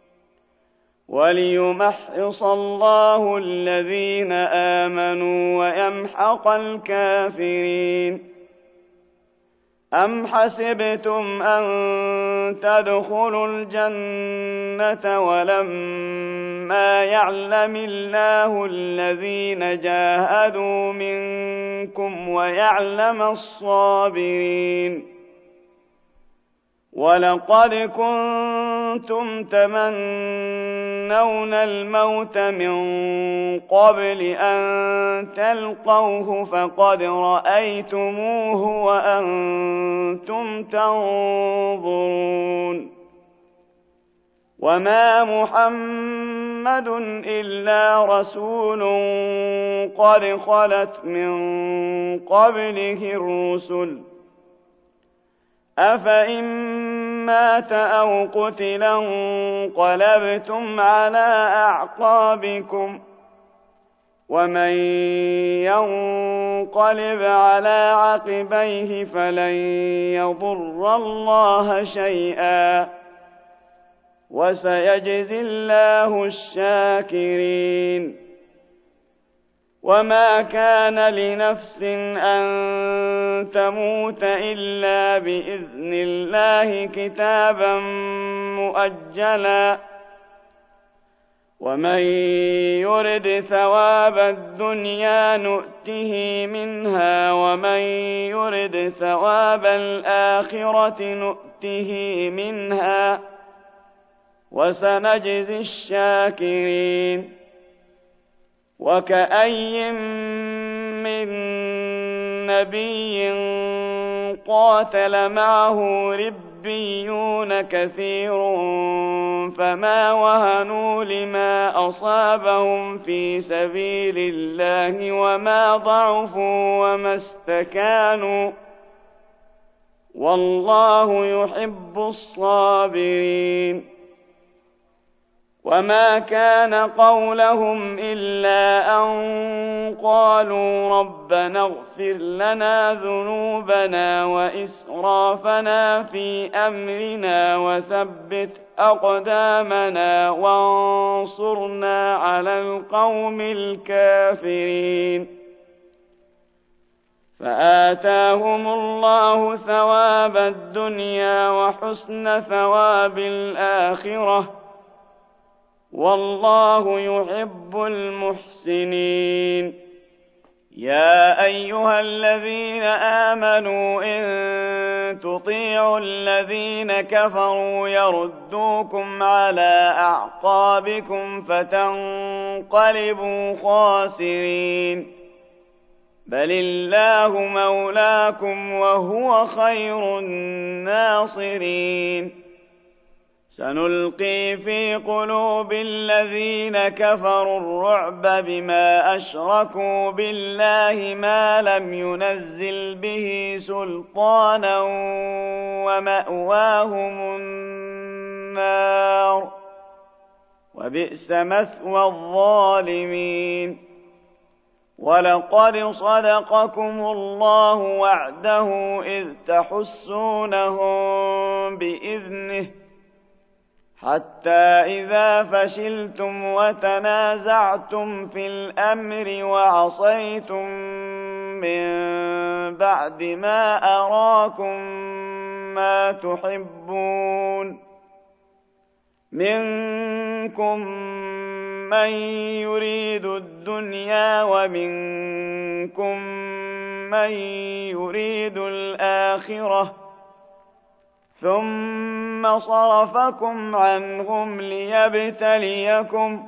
[SPEAKER 1] وليمحص الله الذين آمنوا ويمحق الكافرين. أم حسبتم أن تدخلوا الجنة ولما يعلم الله الذين جاهدوا منكم ويعلم الصابرين. ولقد كنتم تمنون الموت من قبل أن تلقوه فقد رأيتموه وأنتم تنظرون. وما محمد إلا رسول قد خلت من قبله الرسل أفإن مات أو قتل انقلبتم على أعقابكم ومن ينقلب على عقبيه فلن يضر الله شيئا وسيجزي الله الشاكرين. وما كان لنفس أن تموت إلا بإذن الله كتابا مؤجلا ومن يرد ثواب الدنيا نؤته منها ومن يرد ثواب الآخرة نؤته منها وسنجزي الشاكرين وكأي من نبي قاتل معه ربيون كثير فما وهنوا لما أصابهم في سبيل الله وما ضعفوا وما استكانوا والله يحب الصابرين وما كان قولهم إلا أن قالوا ربنا اغفر لنا ذنوبنا وإسرافنا في أمرنا وثبت أقدامنا وانصرنا على القوم الكافرين فآتاهم الله ثواب الدنيا وحسن ثواب الآخرة والله يحب المحسنين يا أيها الذين آمنوا إن تطيعوا الذين كفروا يردوكم على أعقابكم فتنقلبوا خاسرين بل الله مولاكم وهو خير الناصرين سنلقي في قلوب الذين كفروا الرعب بما أشركوا بالله ما لم ينزل به سلطانا ومأواهم النار وبئس مثوى الظالمين ولقد صدقكم الله وعده إذ تحسونهم بإذنه حتى إذا فشلتم وتنازعتم في الأمر وعصيتم من بعد ما أراكم ما تحبون منكم من يريد الدنيا ومنكم من يريد الآخرة ثم صرفكم عنهم ليبتليكم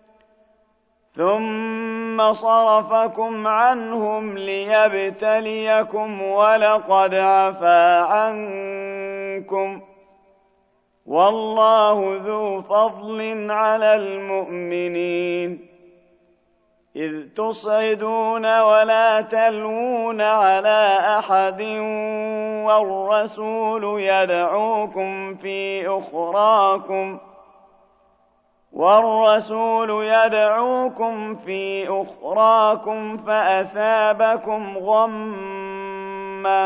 [SPEAKER 1] ثم صرفكم عنهم ليبتليكم ولقد عفا عنكم والله ذو فضل على المؤمنين إذ تصعدون ولا تلوون على أحد والرسول يدعوكم في أخراكم والرسول يدعوكم في أخراكم فأثابكم غما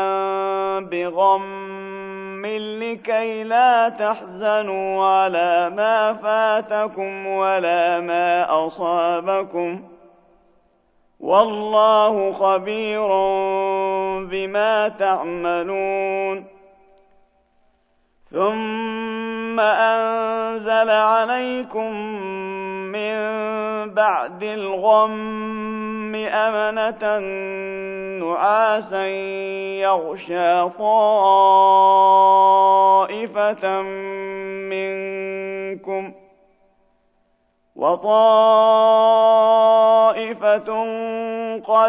[SPEAKER 1] بغم لكي لا تحزنوا على ما فاتكم ولا ما أصابكم والله خبير بما تعملون ثم أنزل عليكم من بعد الغم أمنة نعاسا يغشى طائفة منكم وطائفة قد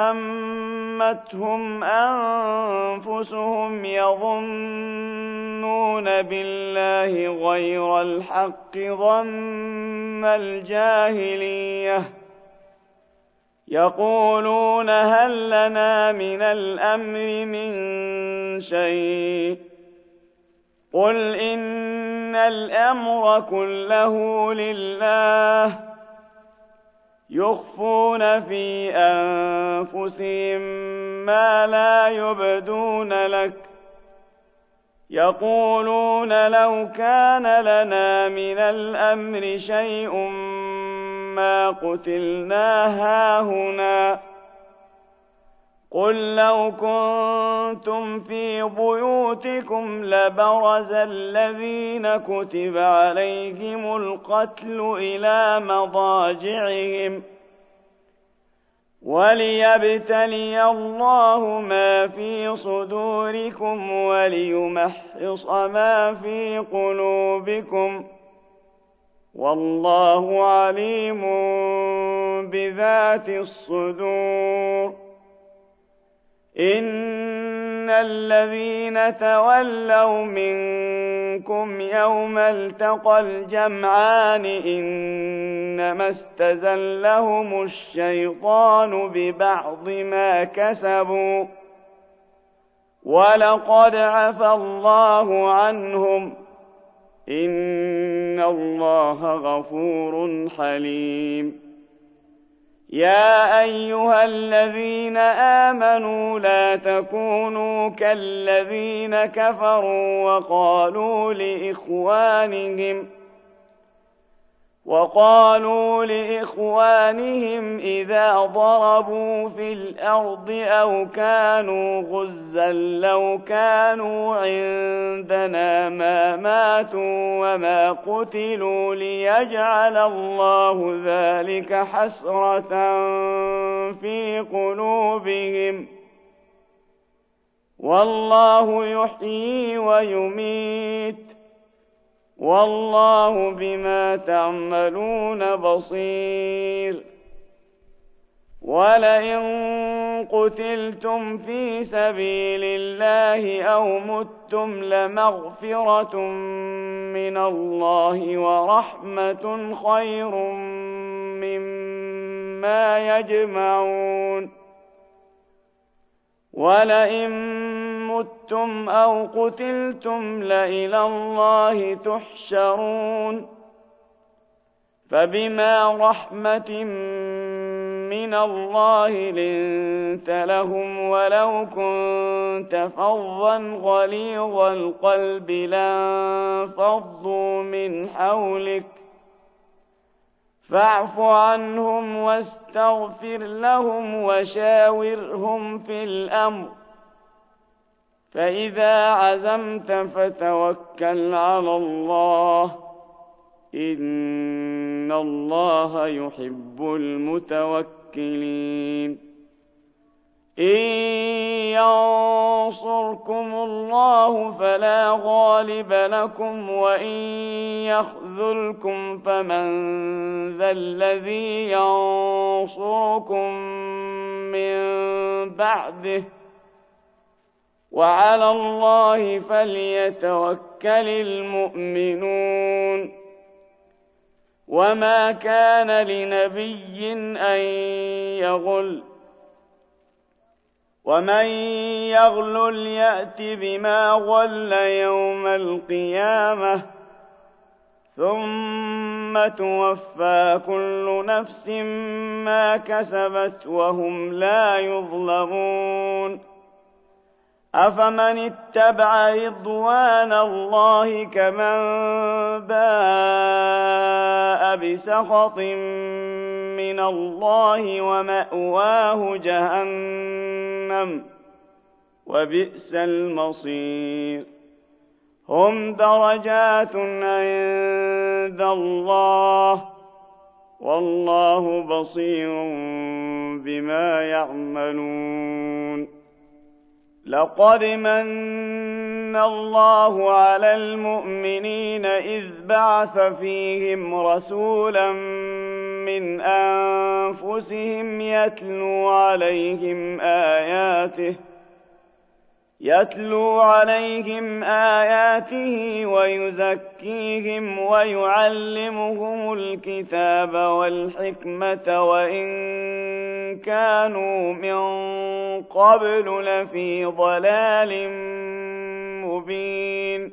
[SPEAKER 1] أهمتهم أنفسهم يظنون بالله غير الحق ظن الجاهلية يقولون هل لنا من الأمر من شيء قل إن الأمر كله لله يخفون في أنفسهم ما لا يبدون لك يقولون لو كان لنا من الأمر شيء ما قتلنا هاهنا قل لو كنتم في بيوتكم لبرز الذين كتب عليهم القتل إلى مضاجعهم وليبتلي الله ما في صدوركم وليمحص ما في قلوبكم والله عليم بذات الصدور. إن الذين تولوا منكم يوم التقى الجمعان إنما استزلهم الشيطان ببعض ما كسبوا ولقد عفى الله عنهم إن الله غفور حليم. يا أيها الذين آمنوا لا تكونوا كالذين كفروا وقالوا لإخوانهم وقالوا لإخوانهم إذا ضربوا في الأرض أو كانوا غزا لو كانوا عندنا ما ماتوا وما قتلوا ليجعل الله ذلك حسرة في قلوبهم والله يحيي ويميت والله بما تعملون بصير. ولئن قتلتم في سبيل الله أو متم لمغفرة من الله ورحمة خير مما يجمعون. ولئن متم أو قتلتم لإلى الله تحشرون. فبما رحمة من الله لنت لهم ولو كنت فظا غليظ القلب لانفضوا من حولك فاعف عنهم واستغفر لهم وشاورهم في الأمر فإذا عزمت فتوكل على الله إن الله يحب المتوكلين. إن ينصركم الله فلا غالب لكم وإن يخذلكم فمن ذا الذي ينصركم من بعده وعلى الله فليتوكل المؤمنون. وما كان لنبي أن يغل ومن يغلل يأت بما غل يوم القيامة ثم توفى كل نفس ما كسبت وهم لا يظلمون. أفمن اتبع رضوان الله كمن باء بسخط من الله ومأواه جهنم وبئس المصير. هم درجات عند الله والله بصير بما يعملون. لقد من الله على المؤمنين إذ بعث فيهم رسولا من أنفسهم يتلو عليهم آياته يتلو عليهم آياته ويزكيهم ويعلمهم الكتاب والحكمة وإن كانوا من قبل لفي ضلال مبين.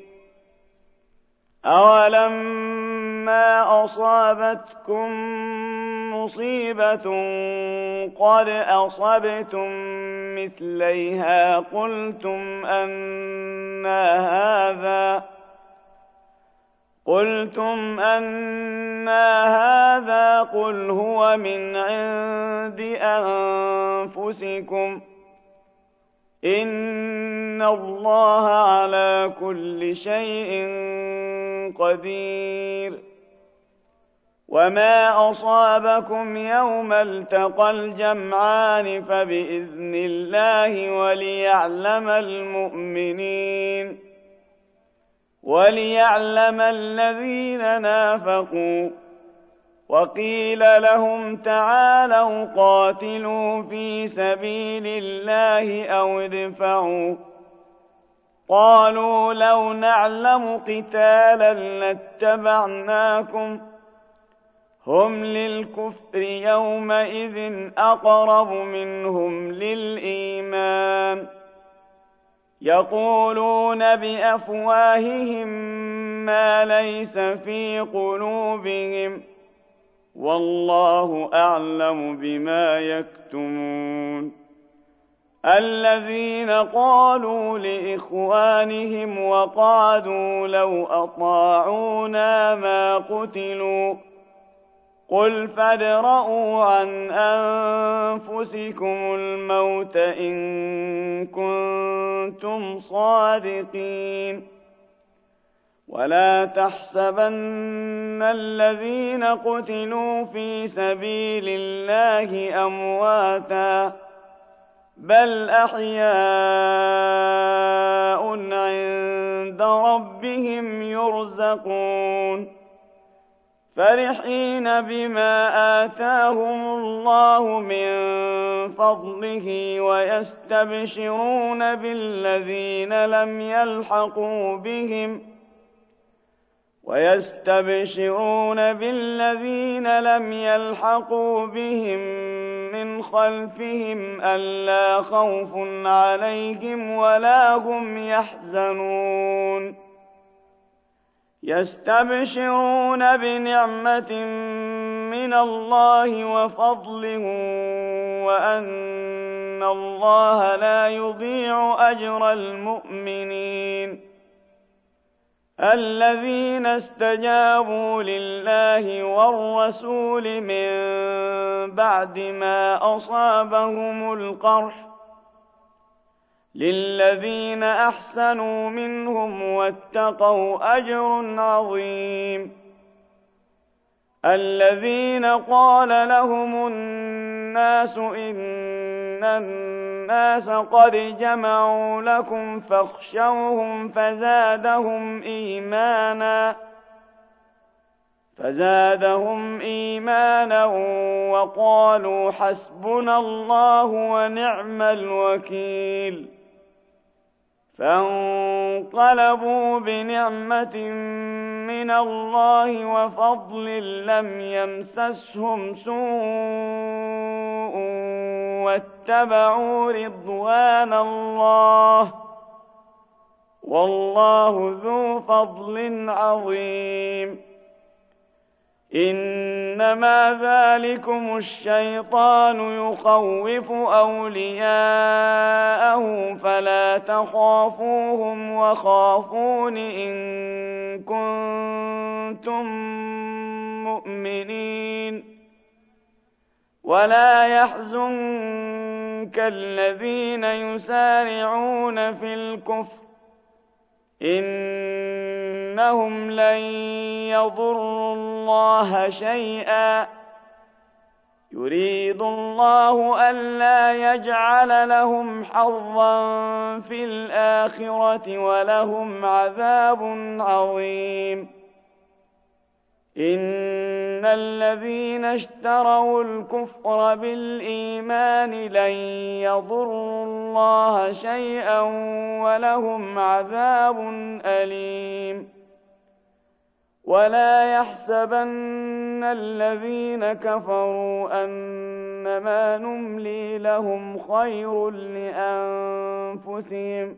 [SPEAKER 1] أولما أصابتكم مصيبة قد أصبتم مثليها قلتم أنى هذا قلتم أنى هذا قل هو من عند أنفسكم إن الله على كل شيء قدير وما أصابكم يوم التقى الجمعان فبإذن الله وليعلم المؤمنين وليعلم الذين نافقوا وقيل لهم تعالوا قاتلوا في سبيل الله أو ادفعوا قالوا لو نعلم قتالا لاتبعناكم هم للكفر يومئذ أقرب منهم للإيمان يقولون بأفواههم ما ليس في قلوبهم والله أعلم بما يكتمون الذين قالوا لإخوانهم وقعدوا لو أطاعونا ما قتلوا قل فادرءوا عن أنفسكم الموت إن كنتم صادقين ولا تحسبن الذين قتلوا في سبيل الله أمواتا بل أحياء عند ربهم يرزقون فرحين بما آتاهم الله من فضله ويستبشرون بالذين لم يلحقوا بهم ويستبشرون بالذين لم يلحقوا بهم من خلفهم ألا خوف عليهم ولا هم يحزنون يستبشرون بنعمة من الله وفضل وأن الله لا يضيع أجر المؤمنين الذين استجابوا لله والرسول من بعد ما أصابهم القرح للذين أحسنوا منهم واتقوا أجر عظيم الذين قال لهم الناس إن الناس قد جمعوا لكم فاخشوهم فزادهم إيمانا فزادهم إيمانا وقالوا حسبنا الله ونعم الوكيل فانقلبوا بنعمة من الله وفضل لم يمسسهم سوء واتبعوا رضوان الله والله ذو فضل عظيم إنما ذلكم الشيطان يخوف أولياءه فلا تخافوهم وخافون إن كنتم مؤمنين ولا يحزنك الذين يسارعون في الكفر إنهم لن يضروا الله شيئا يريد الله ألا يجعل لهم حظا في الآخرة ولهم عذاب عظيم إن الذين اشتروا الكفر بالإيمان لن يضروا الله شيئا ولهم عذاب أليم ولا يحسبن الذين كفروا أنما نملي لهم خير لأنفسهم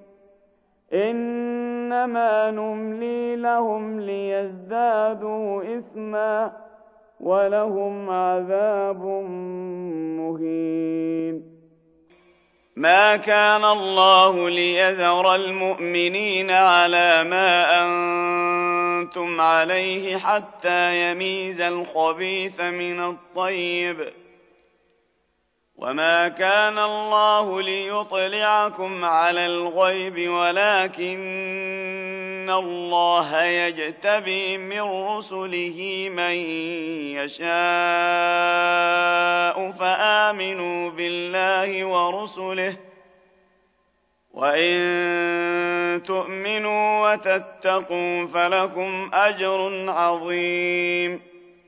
[SPEAKER 1] إنما نملي لهم ليزدادوا إثما ولهم عذاب مهين ما كان الله ليذر المؤمنين على ما أنفسهم أنتم عليه حتى يميز الخبيث من الطيب. وما كان الله ليطلعكم على الغيب ولكن الله يجتبي من رسله من يشاء فآمنوا بالله ورسله وإن تؤمنوا وتتقوا فلكم أجر عظيم.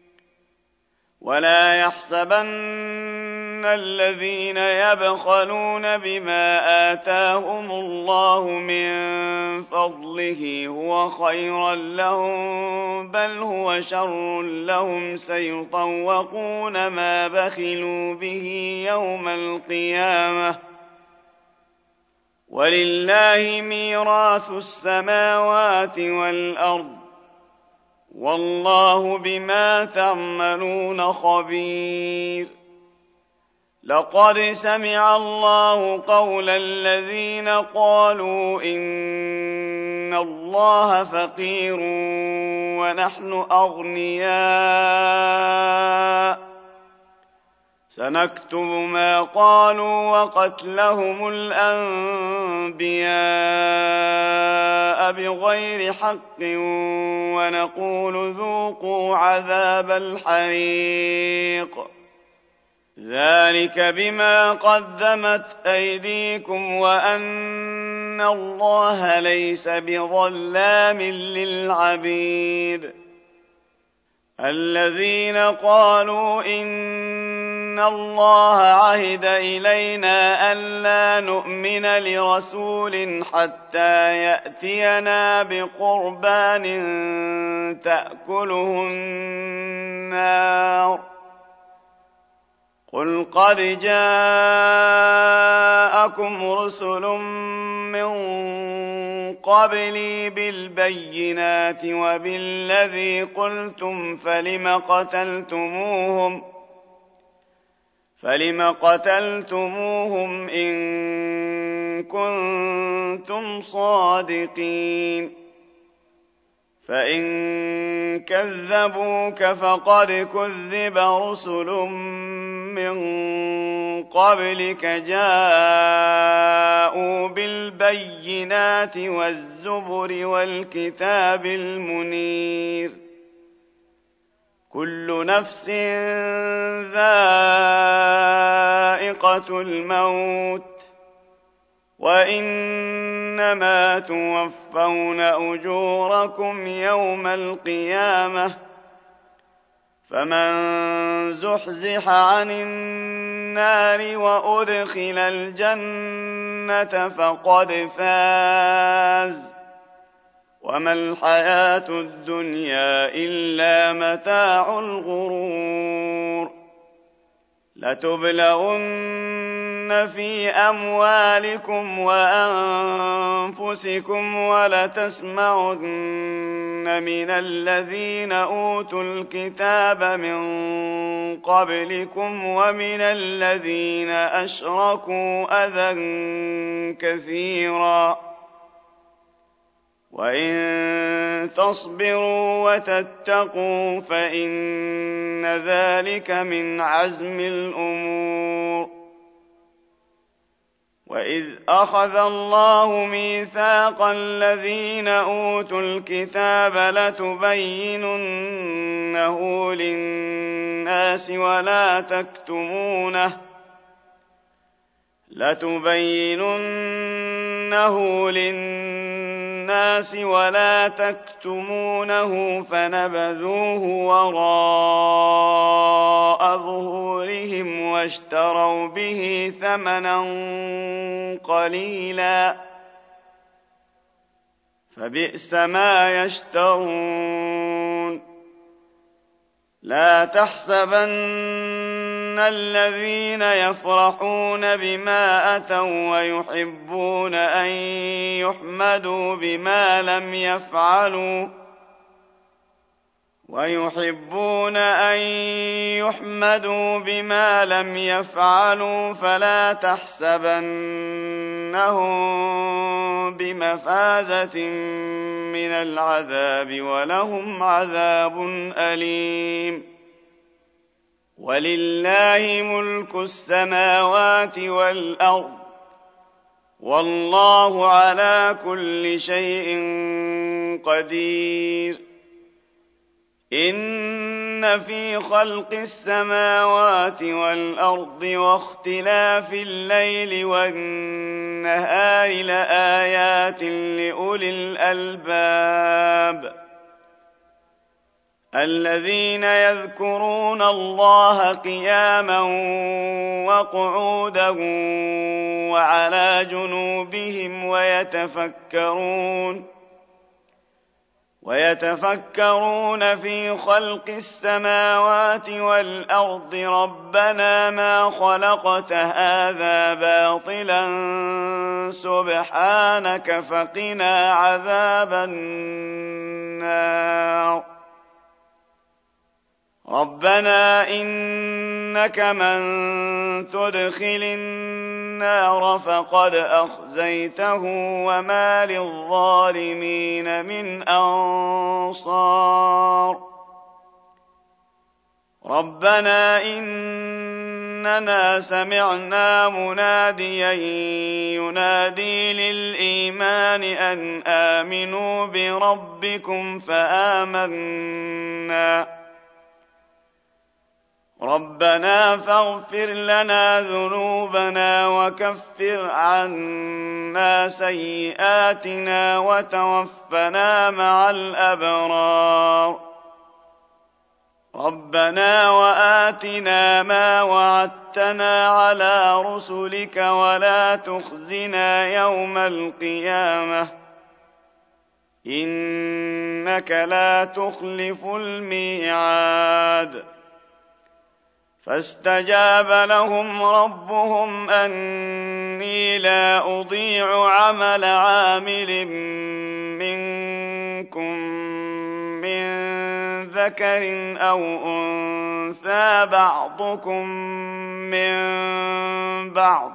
[SPEAKER 1] ولا يحسبن الذين يبخلون بما آتاهم الله من فضله هو خيرا لهم بل هو شر لهم سيطوقون ما بخلوا به يوم القيامة ولله ميراث السماوات والأرض والله بما تعملون خبير. لقد سمع الله قول الذين قالوا إن الله فقير ونحن أغنياء سنكتب ما قالوا وقتلهم الأنبياء بغير حق ونقول ذوقوا عذاب الحريق ذلك بما قدمت أيديكم وأن الله ليس بظلام للعبيد. الذين قالوا إن الله عهد إلينا ألا نؤمن لرسول حتى يأتينا بقربان تأكله النار قل قد جاءكم رسل من قبلي بالبينات وبالذي قلتم فلم قتلتموهم فلم قتلتموهم إن كنتم صادقين. فإن كذبوك فقد كذب رسل من قبلك جاءوا بالبينات والزبر والكتاب المنير كل نفس ذائقة الموت وإنما توفون أجوركم يوم القيامة فمن زحزح عن النار وأدخل الجنة فقد فاز وما الحياة الدنيا إلا متاع الغرور. لتبلغن في أموالكم وأنفسكم ولتسمعن من الذين أوتوا الكتاب من قبلكم ومن الذين أشركوا أذى كثيرا وإن تصبروا وتتقوا فإن ذلك من عزم الأمور. وإذ أخذ الله ميثاق الذين أوتوا الكتاب لتبيننه للناس ولا تكتمونه لتبيننه للناس ولا تكتمونه فنبذوه وراء ظهورهم واشتروا به ثمنا قليلا فبئس ما يشترون. لا تحسبن الذين يفرحون بما أتوا ويحبون أن يحمدوا بما لم يفعلوا ويحبون أن يحمدوا بما لم يفعلوا فلا تحسبن إنهم بمفازة من العذاب ولهم عذاب أليم ولله ملك السماوات والأرض والله على كل شيء قدير إن في خلق السماوات والأرض واختلاف الليل والنهار لآيات لأولي الألباب الذين يذكرون الله قياما وقعودا وعلى جنوبهم ويتفكرون ويتفكرون في خلق السماوات والأرض ربنا ما خلقت هذا باطلا سبحانك فقنا عذاب النار ربنا إنك من تدخل النار فقد أخزيته وما للظالمين من أنصار ربنا إننا سمعنا مناديا ينادي للإيمان أن آمنوا بربكم فآمنا ربنا فاغفر لنا ذنوبنا وكفر عنا سيئاتنا وتوفنا مع الأبرار ربنا وآتنا ما وعدتنا على رسلك ولا تخزنا يوم القيامة إنك لا تخلف الميعاد فاستجاب لهم ربهم أني لا أضيع عمل عامل منكم من ذكر أو أنثى بعضكم من بعض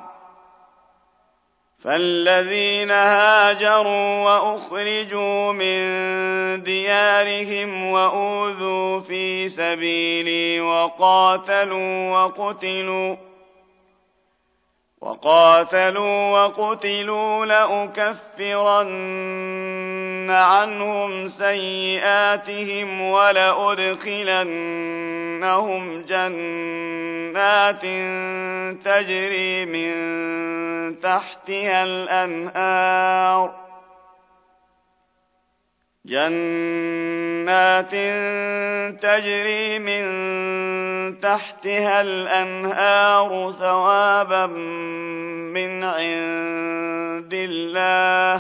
[SPEAKER 1] فالذين هاجروا وأخرجوا من ديارهم وأوذوا في سبيلي وقاتلوا وقتلوا وقاتلوا وقتلوا لأكفرن عنهم سيئاتهم ولأدخلنهم جنات تجري من تحتها الأنهار جنات تجري من تحتها الأنهار ثوابا من عند الله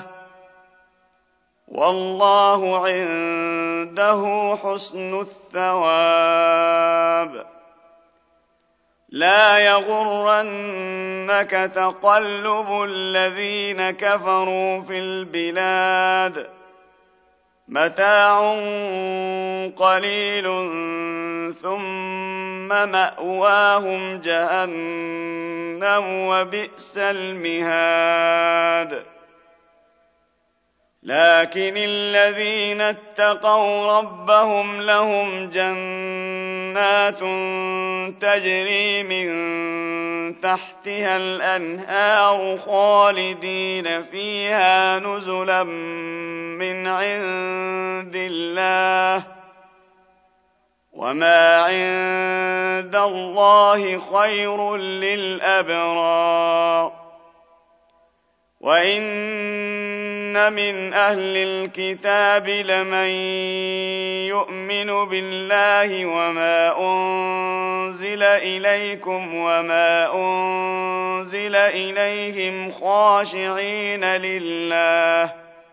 [SPEAKER 1] والله عنده حسن الثواب لا يغرنك تقلب الذين كفروا في البلاد متاع قليل ثم مأواهم جهنم وبئس المهاد لكن الذين اتقوا ربهم لهم جنات تجري من تحتها الأنهار خالدين فيها نزلا من عند الله وما عند الله خير للأبرار وإن من أهل الكتاب لمن يؤمن بالله وما أنزل إليكم وما أنزل إليهم خاشعين لله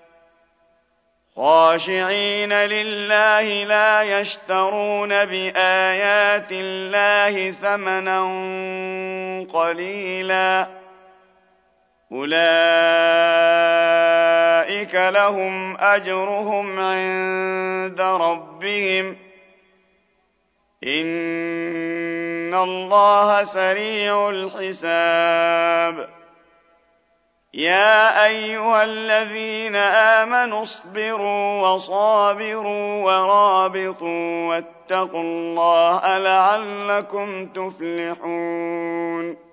[SPEAKER 1] خاشعين لله لا يشترون بآيات الله ثمنا قليلا أولئك لهم أجرهم عند ربهم إن الله سريع الحساب يا أيها الذين آمنوا اصبروا وصابروا ورابطوا واتقوا الله لعلكم تفلحون